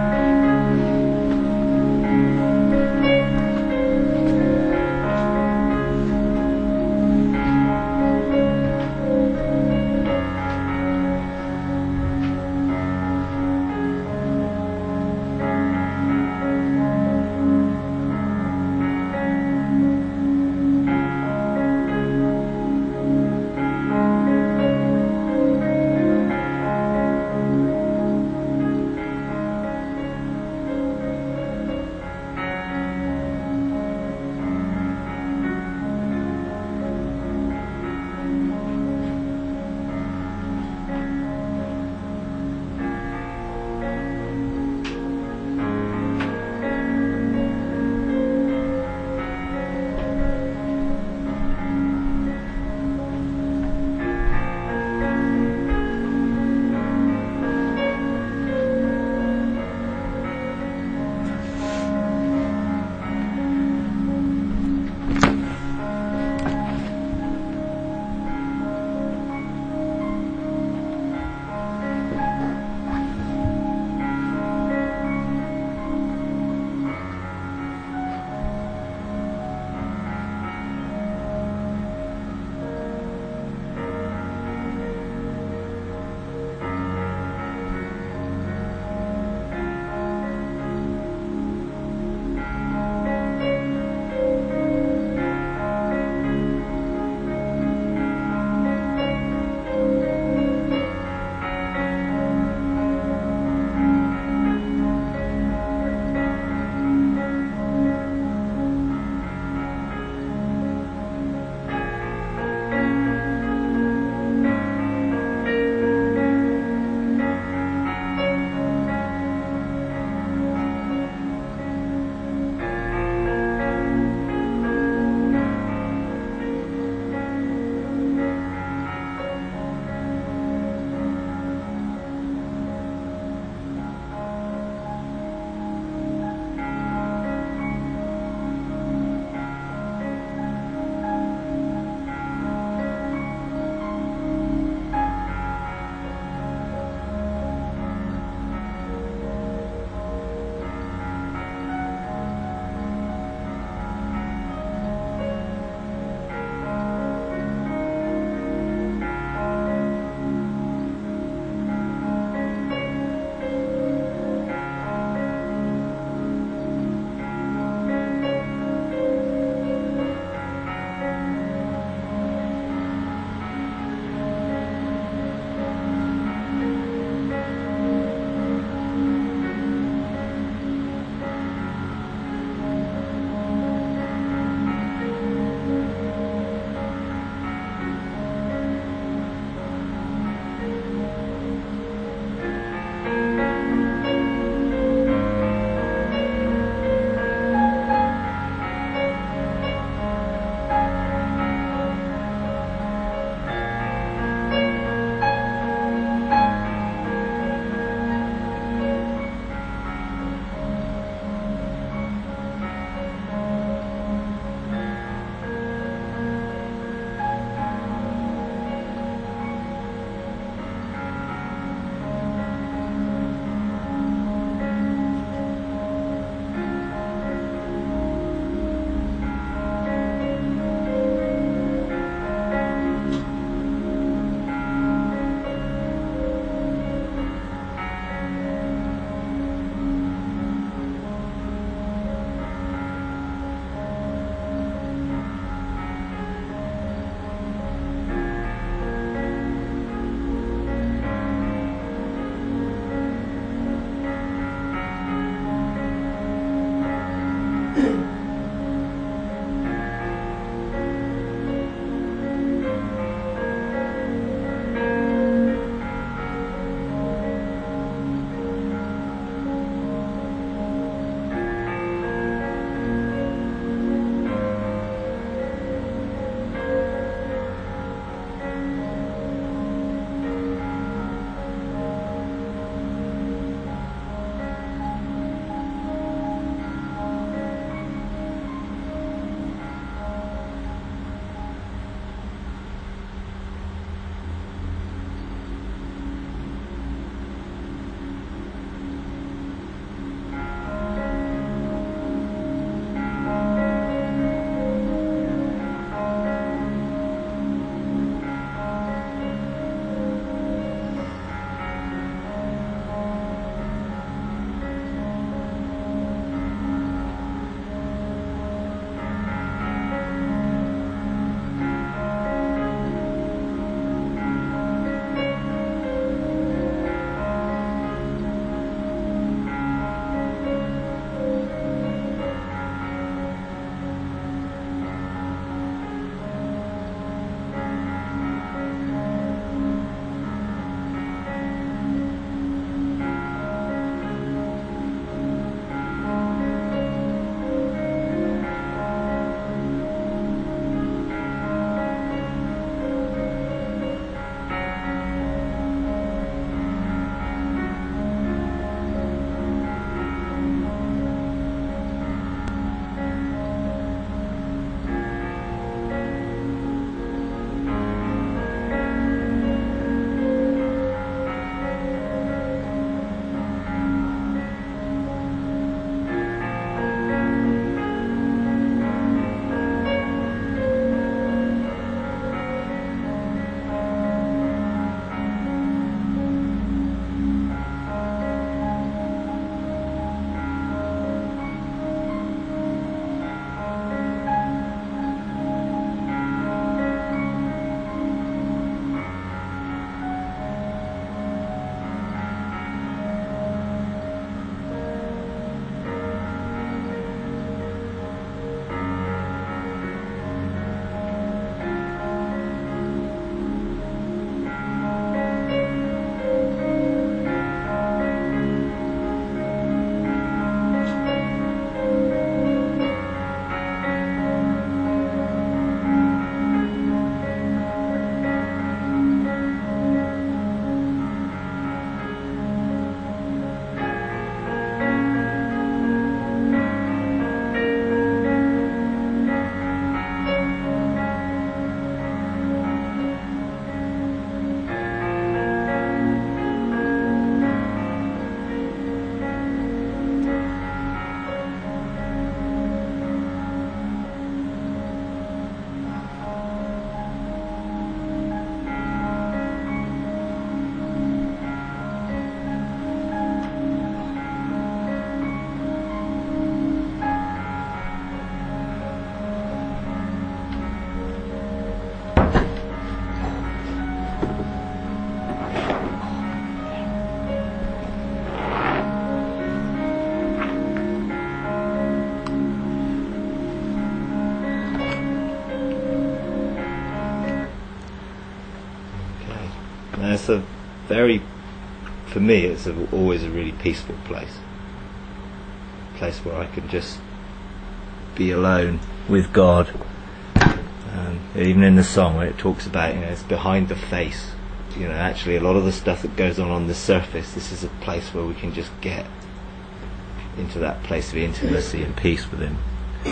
And it's a very, for me, it's a, always a really peaceful place. A place where I can just be alone with God. Um, even in the song where it talks about, you know, it's behind the face. You know, actually a lot of the stuff that goes on on the surface, this is a place where we can just get into that place of intimacy and peace with Him.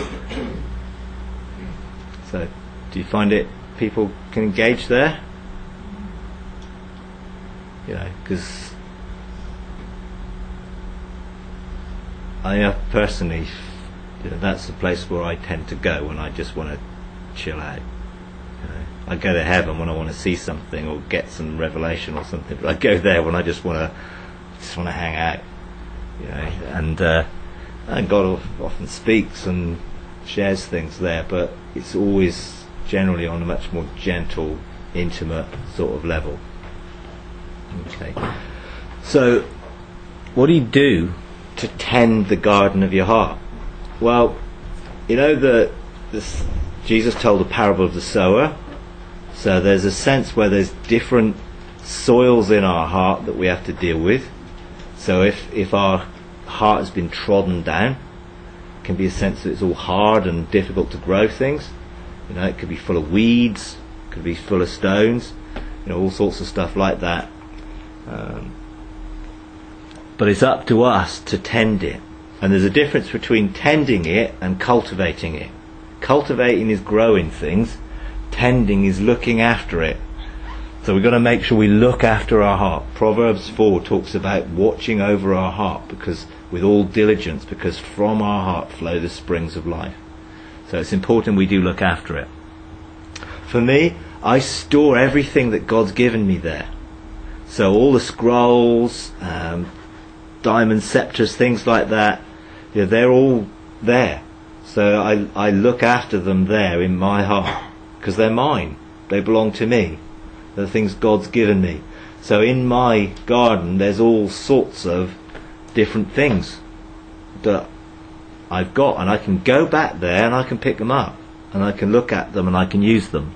So, do you find it, people can engage there? You know, because I have personally, you know, that's the place where I tend to go when I just want to chill out. You know, I go to heaven when I want to see something or get some revelation or something, but I go there when I just want to just want to hang out. You know, and uh, and God often speaks and shares things there, but it's always generally on a much more gentle, intimate sort of level. Okay. So, what do you do to tend the garden of your heart? Well, you know that this, Jesus told the parable of the sower. So there's a sense where there's different soils in our heart that we have to deal with. So if if our heart has been trodden down, it can be a sense that it's all hard and difficult to grow things. You know, it could be full of weeds, it could be full of stones, you know, all sorts of stuff like that. Um, but it's up to us to tend it. And there's a difference between tending it and cultivating it. Cultivating is growing things, tending is looking after it. So we've got to make sure we look after our heart. Proverbs four talks about watching over our heart, because with all diligence, because from our heart flow the springs of life. So it's important we do look after it. For me, I store everything that God's given me there. So all the scrolls, um, diamond scepters, things like that, you know, they're all there. So I, I look after them there in my heart, because they're mine. They belong to me. They're the things God's given me. So in my garden there's all sorts of different things that I've got, and I can go back there and I can pick them up and I can look at them and I can use them.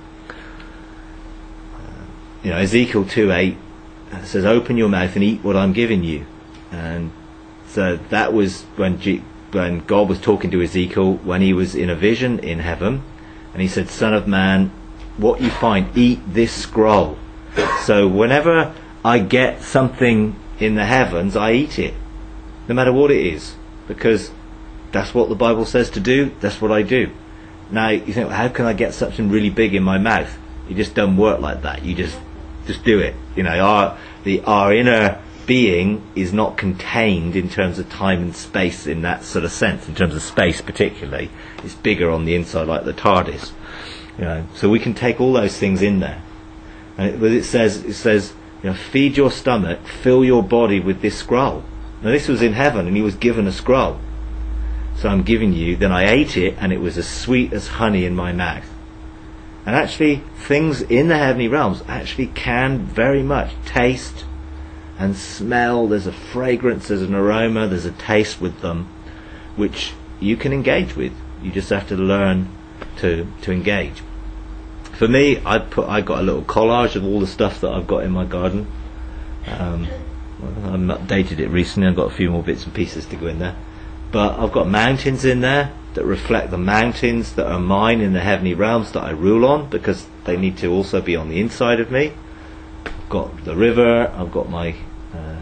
You know, Ezekiel two eight says, "Open your mouth and eat what I'm giving you." And so that was when G- when God was talking to Ezekiel when he was in a vision in heaven, and he said, "Son of man, what you find, eat this scroll." So whenever I get something in the heavens, I eat it, no matter what it is, because that's what the Bible says to do. That's what I do. Now you think, how can I get something really big in my mouth? You just don't work like that. You just just do it. You know, our the our inner being is not contained in terms of time and space in that sort of sense. In terms of space, particularly, it's bigger on the inside, like the TARDIS. You know, so we can take all those things in there. And it, but it says, it says, you know, feed your stomach, fill your body with this scroll. Now this was in heaven, and he was given a scroll. So I'm giving you. Then I ate it, and it was as sweet as honey in my mouth. And actually, things in the heavenly realms actually can very much taste and smell. There's a fragrance, there's an aroma, there's a taste with them, which you can engage with. You just have to learn to to engage. For me, I put I got a little collage of all the stuff that I've got in my garden. Um, well, I've updated it recently. I've got a few more bits and pieces to go in there, but I've got mountains in there that reflect the mountains that are mine in the heavenly realms that I rule on, because they need to also be on the inside of me. I've got the river. I've got my uh,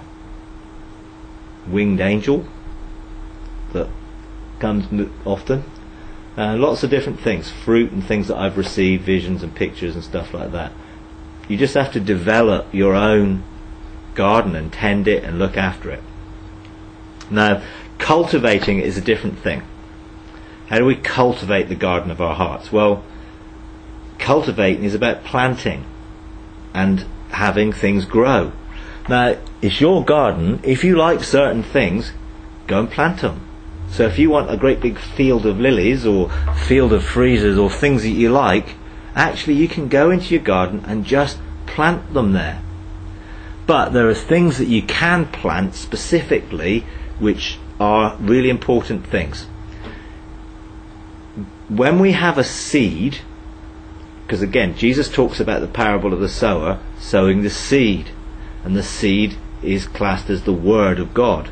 winged angel that comes often. Uh, lots of different things, fruit and things that I've received, visions and pictures and stuff like that. You just have to develop your own garden and tend it and look after it. Now, cultivating it is a different thing. How do we cultivate the garden of our hearts? Well, cultivating is about planting and having things grow. Now, it's your garden. If you like certain things, go and plant them. So if you want a great big field of lilies or field of freezers or things that you like, actually you can go into your garden and just plant them there. But there are things that you can plant specifically which are really important things. When we have a seed, because again, Jesus talks about the parable of the sower sowing the seed, and the seed is classed as the Word of God.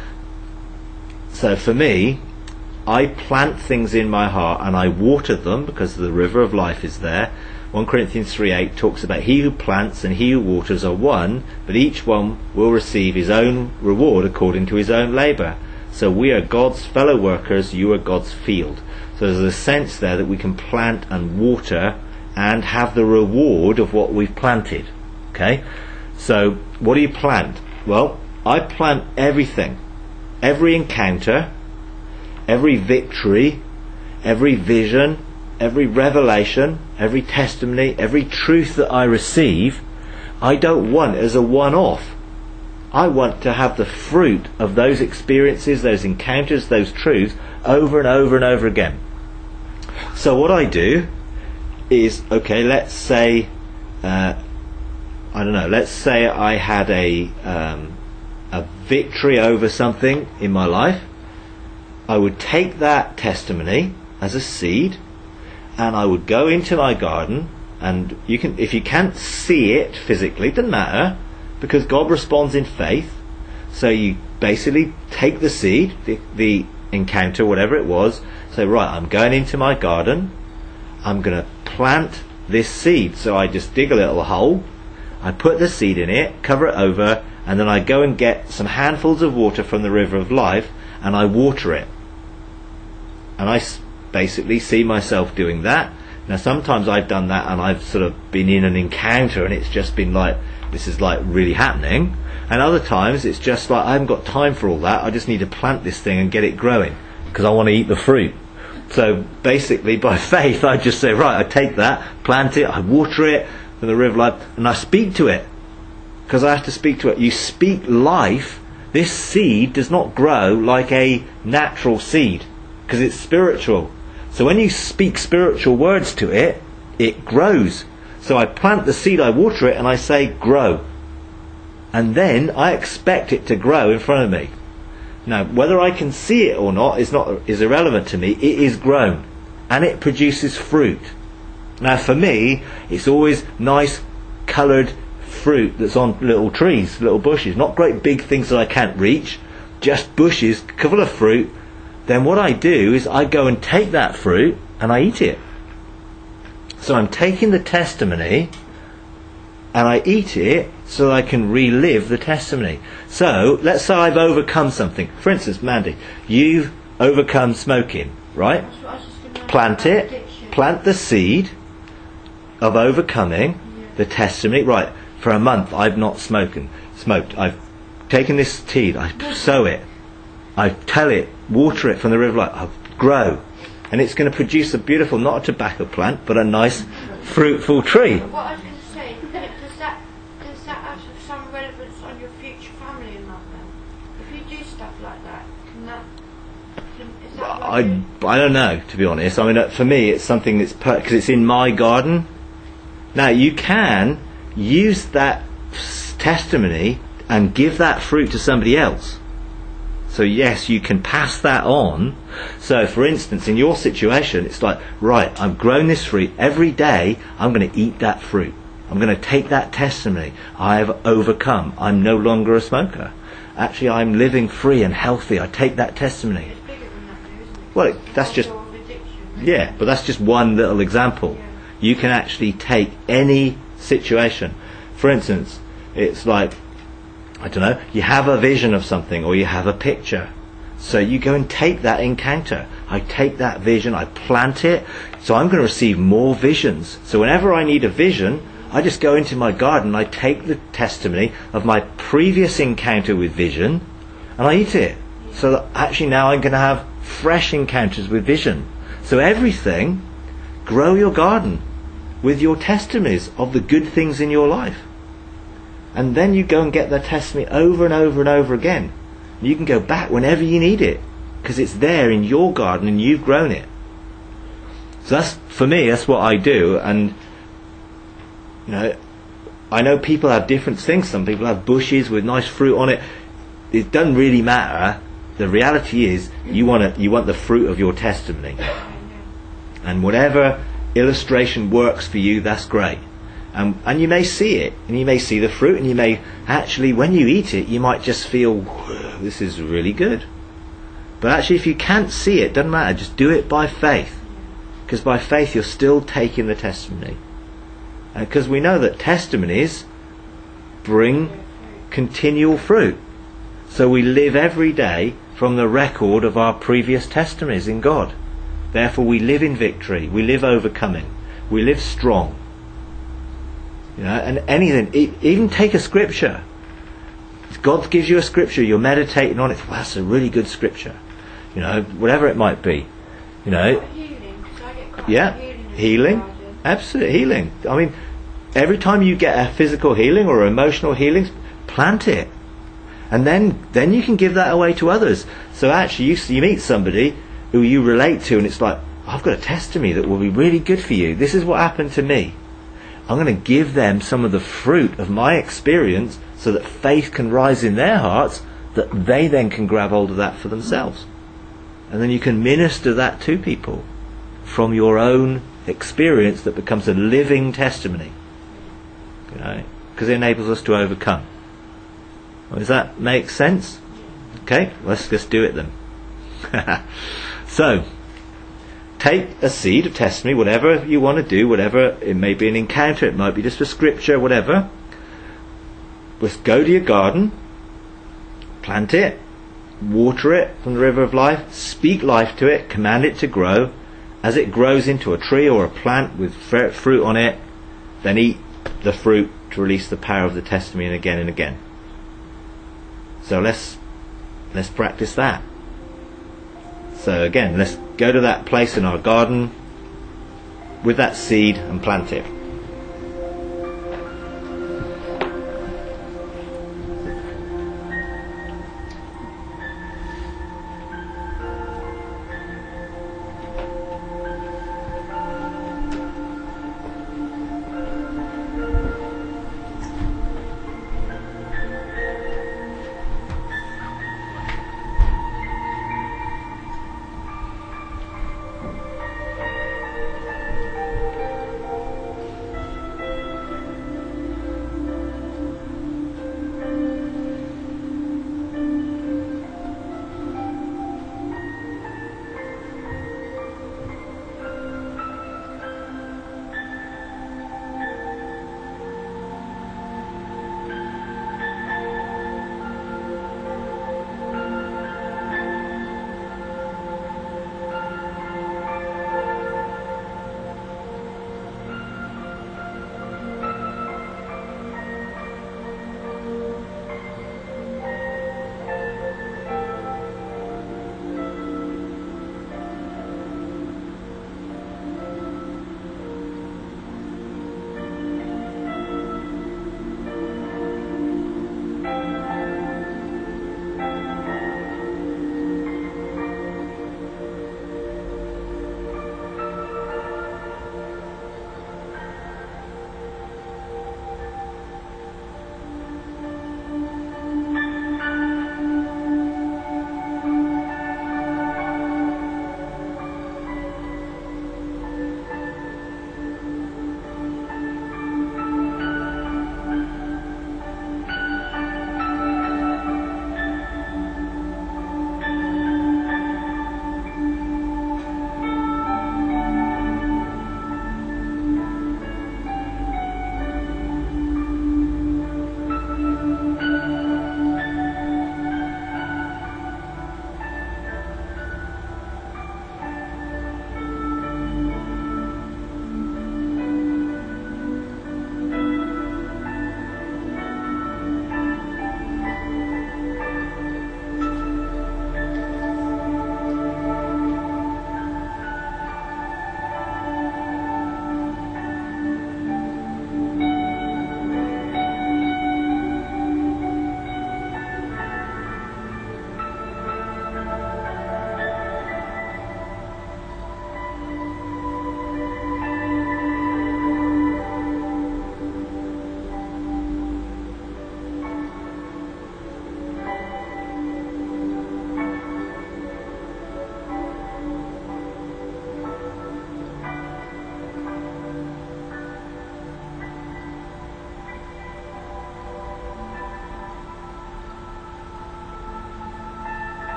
So for me, I plant things in my heart and I water them because the river of life is there. First Corinthians three eight talks about he who plants and he who waters are one, but each one will receive his own reward according to his own labour. So we are God's fellow workers, you are God's field. So there's a sense there that we can plant and water and have the reward of what we've planted. Okay? So what do you plant? Well, I plant everything. Every encounter, every victory, every vision, every revelation, every testimony, every truth that I receive, I don't want as a one-off. I want to have the fruit of those experiences, those encounters, those truths over and over and over again. So what I do is, okay, let's say, uh, I don't know, let's say I had a um, a victory over something in my life. I would take that testimony as a seed, and I would go into my garden, and you can, if you can't see it physically, it doesn't matter, because God responds in faith. So you basically take the seed, the, the encounter, whatever it was, say, right, I'm going into my garden, I'm going to plant this seed. So I just dig a little hole, I put the seed in it, cover it over, and then I go and get some handfuls of water from the river of life, and I water it. And I basically see myself doing that. Now sometimes I've done that and I've sort of been in an encounter and it's just been like, this is like really happening. And other times it's just like, I haven't got time for all that, I just need to plant this thing and get it growing because I want to eat the fruit. So basically by faith I just say, right, I take that, plant it, I water it from the river of life, and I speak to it, because I have to speak to it. You speak life. This seed does not grow like a natural seed because it's spiritual. So when you speak spiritual words to it, it grows. So I plant the seed, I water it, and I say grow, and then I expect it to grow in front of me. Now whether I can see it or not is not is irrelevant to me. It is grown and it produces fruit. Now for me it's always nice coloured fruit that's on little trees, little bushes, not great big things that I can't reach, just bushes, couple of fruit. Then what I do is I go and take that fruit and I eat it. So I'm taking the testimony and I eat it so that I can relive the testimony. So let's say I've overcome something. For instance, Mandy, you've overcome smoking, right? Plant it, plant the seed of overcoming the testimony. Right, for a month I've not smoking, smoked. I've taken this seed, I sow it, I tell it, water it from the river of life, I grow, and it's going to produce a beautiful, not a tobacco plant, but a nice fruitful tree. What I was going to say, does that does that have some relevance on your future family and that then? If you do stuff like that, can that can, is that what I, you- I don't know, to be honest. I mean, uh, for me it's something that's, because it's in my garden. Now you can use that s- testimony and give that fruit to somebody else. So yes, you can pass that on. So for instance, in your situation, it's like, right, I've grown this fruit. Every day I'm going to eat that fruit. I'm going to take that testimony. I have overcome. I'm no longer a smoker. Actually, I'm living free and healthy. I take that testimony. It's bigger than that, though, isn't it? Well, that's just, Sort of addiction. yeah, but that's just one little example. You can actually take any situation. For instance, it's like, I don't know, you have a vision of something or you have a picture. So you go and take that encounter. I take that vision, I plant it, so I'm going to receive more visions. So whenever I need a vision, I just go into my garden, I take the testimony of my previous encounter with vision, and I eat it. So that actually now I'm going to have fresh encounters with vision. So everything, grow your garden with your testimonies of the good things in your life. And then you go and get that testimony over and over and over again. You can go back whenever you need it, because it's there in your garden and you've grown it. So that's, for me, that's what I do. And you know, I know people have different things. Some people have bushes with nice fruit on it. It doesn't really matter. The reality is, you want to, you want the fruit of your testimony. And whatever illustration works for you, that's great. Um, and you may see it, and you may see the fruit, and you may actually, when you eat it, you might just feel, this is really good. But actually, if you can't see it, doesn't matter, just do it by faith. Because by faith you're still taking the testimony. And because we know that testimonies bring continual fruit. So we live every day from the record of our previous testimonies in God. Therefore we live in victory, we live overcoming, we live strong. You know, and anything, e- even take a scripture. God gives you a scripture, you're meditating on it, well, that's a really good scripture. You know, whatever it might be. You know, Healing, 'cause I get quite yeah, healing. in the healing, garden. absolute healing. I mean, every time you get a physical healing or emotional healing, plant it. And then, then you can give that away to others. So actually, you, you meet somebody who you relate to, and it's like, I've got a testimony that will be really good for you. This is what happened to me. I'm going to give them some of the fruit of my experience so that faith can rise in their hearts, that they then can grab hold of that for themselves. And then you can minister that to people from your own experience that becomes a living testimony. You know, because it enables us to overcome. Well, does that make sense? Okay, let's just do it then. So, take a seed of testimony, whatever you want to do, whatever, it may be an encounter, it might be just a scripture, whatever. Just go to your garden, plant it, water it from the river of life, speak life to it, command it to grow. As it grows into a tree or a plant with fruit on it, then eat the fruit to release the power of the testimony again and again. So let's let's practice that. So again, let's go to that place in our garden with that seed and plant it.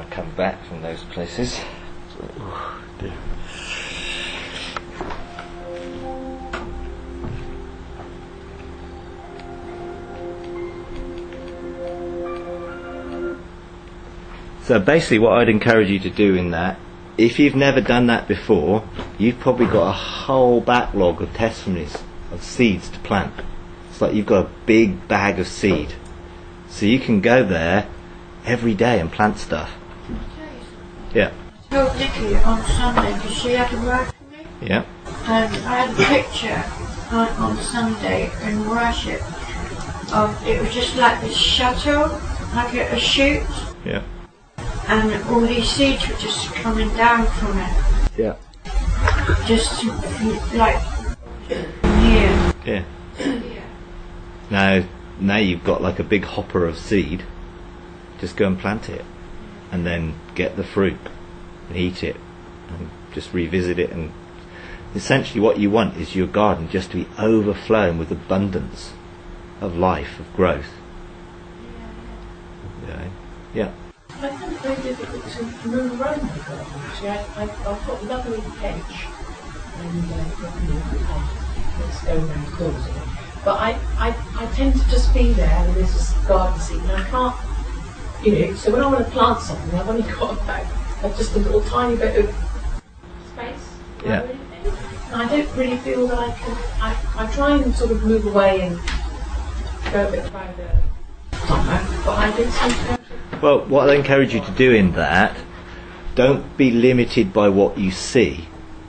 come back from those places. Oh, dear. So basically what I'd encourage you to do in that, if you've never done that before, you've probably got a whole backlog of testimonies of seeds to plant. It's like you've got a big bag of seed. So you can go there every day and plant stuff. Yeah. I told Nikki on Sunday because she had to work for me. Yeah. And I had a picture uh, on Sunday in worship of, it was just like this chateau, like a, a chute. Yeah. And all these seeds were just coming down from it. Yeah. Just like here. Yeah. Now, now you've got like a big hopper of seed. Just go and plant it, and then get the fruit and eat it, and just revisit it. And essentially, what you want is your garden just to be overflowing with abundance of life, of growth. Yeah. Yeah. I find it very difficult to move around my garden. Actually, I, I, I've got a lovely hedge, and uh, you know, let's go around the corners of it. But I, I, I tend to just be there, and there's this garden seat, and I can't, you know. So when I want to plant something, I've only got about uh, just a little tiny bit of space. Yeah. And I don't really feel that I can. I, I try and sort of move away and go a bit further somewhere, but I don't seem to. Well, what I encourage you to do in that, don't be limited by what you see.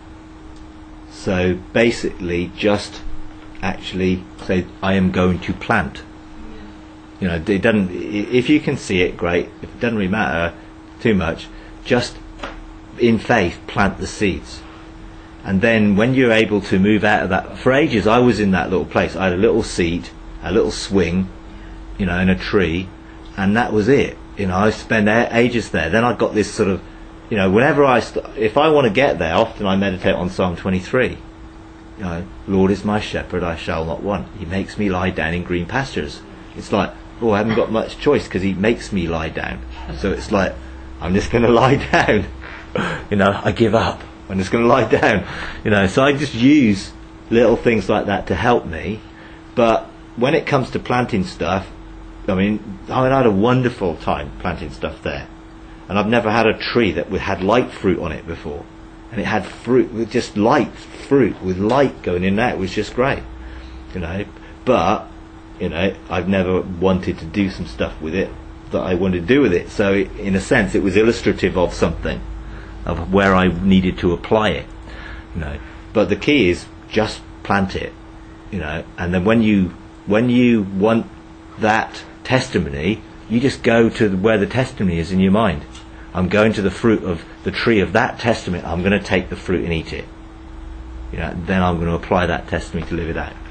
So basically, just actually say, I am going to plant. You know, it doesn't. If you can see it, great. If it doesn't really matter too much, just in faith plant the seeds. And then when you're able to move out of that, for ages I was in that little place. I had a little seat, a little swing, you know, in a tree, and that was it. You know, I spent ages there. Then I got this sort of, you know, whenever I, st- if I want to get there, often I meditate on Psalm twenty-three. You know, Lord is my shepherd, I shall not want. He makes me lie down in green pastures. It's like, oh, I haven't got much choice because he makes me lie down. So it's like, I'm just going to lie down. You know, I give up. I'm just going to lie down. You know, so I just use little things like that to help me. But when it comes to planting stuff, I mean, I had a wonderful time planting stuff there. And I've never had a tree that had light fruit on it before. And it had fruit, with just light fruit, with light going in and out. It was just great. You know, but, you know, I've never wanted to do some stuff with it that I wanted to do with it. So in a sense, it was illustrative of something, of where I needed to apply it. You know, but the key is just plant it. You know, and then when you when you want that testimony, you just go to where the testimony is in your mind. I'm going to the fruit of the tree of that testimony. I'm going to take the fruit and eat it. You know, then I'm going to apply that testimony to live it out.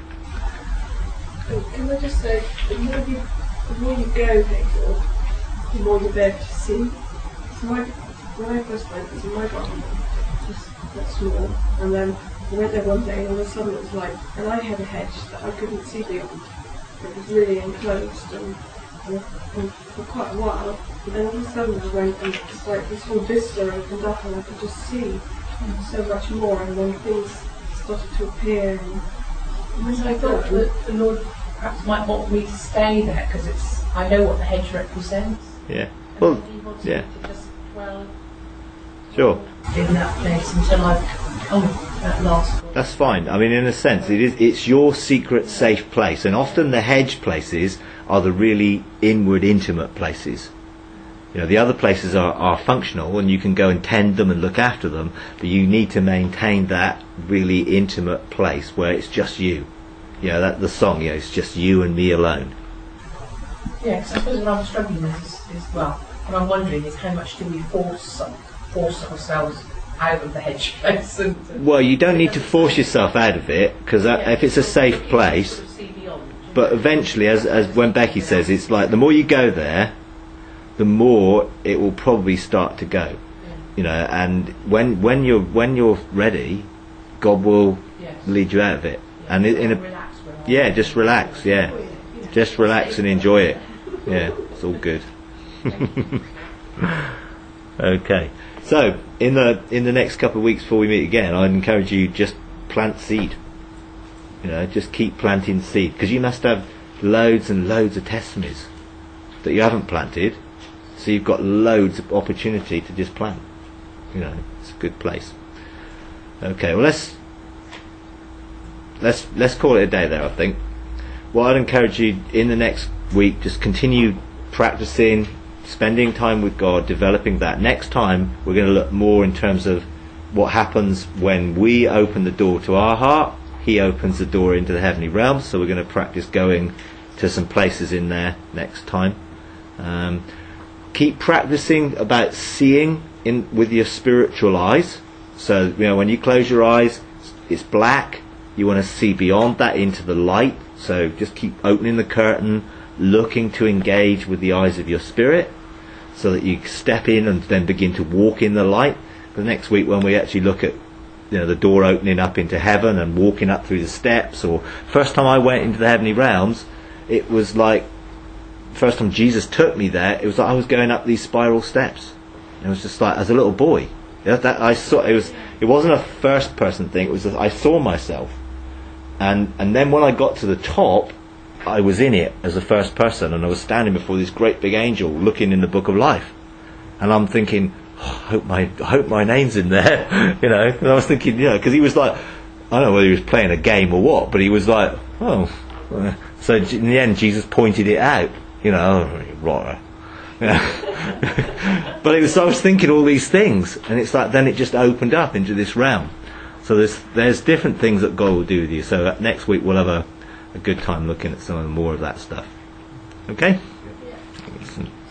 Can I just say, the more you, the more you go, Hector, the more you're there to see. So my, when I first went, it was in my garden, just that small, and then I went there one day, and all of a sudden it was like, and I had a hedge that I couldn't see beyond. It was really enclosed, and, and, and for quite a while, and then all of a sudden I went, and it's like this whole vista opened up, and I could just see so much more, and then things started to appear. And, and So I thought that the Lord perhaps might want me to stay there because it's I know what the hedge represents. Yeah. And Well, he wants yeah. me to just dwell Sure. in that place until I've come at last. That's fine. I mean, in a sense, it is. It's your secret, safe place, and often the hedge places are the really inward, intimate places. You know, the other places are, are functional, and you can go and tend them and look after them, but you need to maintain that really intimate place where it's just you. You know, that the song, you know, it's just you and me alone. Yes, I suppose what I'm struggling with is, is well, what I'm wondering is how much do we force some, force ourselves out of the hedge place? And, and Well, you don't need to force yourself out of it, because Yeah. if it's a safe place, sort of see beyond. but eventually, as as when Becky says, it's like the more you go there, the more it will probably start to go. Yeah. You know, and when when you're when you're ready, God will Yes. lead you out of it. Yeah. And in, in a relax when I- yeah, just relax. Yeah, just relax and enjoy it. Yeah, it's all good. Okay. So in the in the next couple of weeks before we meet again, I'd encourage you just plant seed. You know, just keep planting seed, because you must have loads and loads of testimonies that you haven't planted. So you've got loads of opportunity to just plant. You know, it's a good place. Okay. Well, let's let's let's call it a day there. I think. Well, I'd encourage you in the next week, just continue practicing, spending time with God, developing that. Next time we're going to look more in terms of what happens when we open the door to our heart. He opens the door into the heavenly realms, so we're going to practice going to some places in there next time. Um, keep practicing about seeing in with your spiritual eyes. So, you know, when you close your eyes, it's black. You want to see beyond that into the light. So just keep opening the curtain, looking to engage with the eyes of your spirit, so that you step in and then begin to walk in the light. The next week, when we actually look at, you know, the door opening up into heaven and walking up through the steps, or first time I went into the heavenly realms, it was like first time Jesus took me there. It was like I was going up these spiral steps. It was just like as a little boy. Yeah, that I saw it was. It wasn't a first person thing. It was a, I saw myself, and and then when I got to the top, I was in it as a first person, and I was standing before this great big angel looking in the book of life, and I'm thinking, oh, I hope my I hope my name's in there, you know. And I was thinking, you know, because he was like, I don't know whether he was playing a game or what, but he was like, oh. So in the end, Jesus pointed it out, you know, right. Yeah. But it was, I was thinking all these things, and it's like then it just opened up into this realm. So there's there's different things that God will do with you. So next week we'll have a, a good time looking at some more of that stuff. Okay?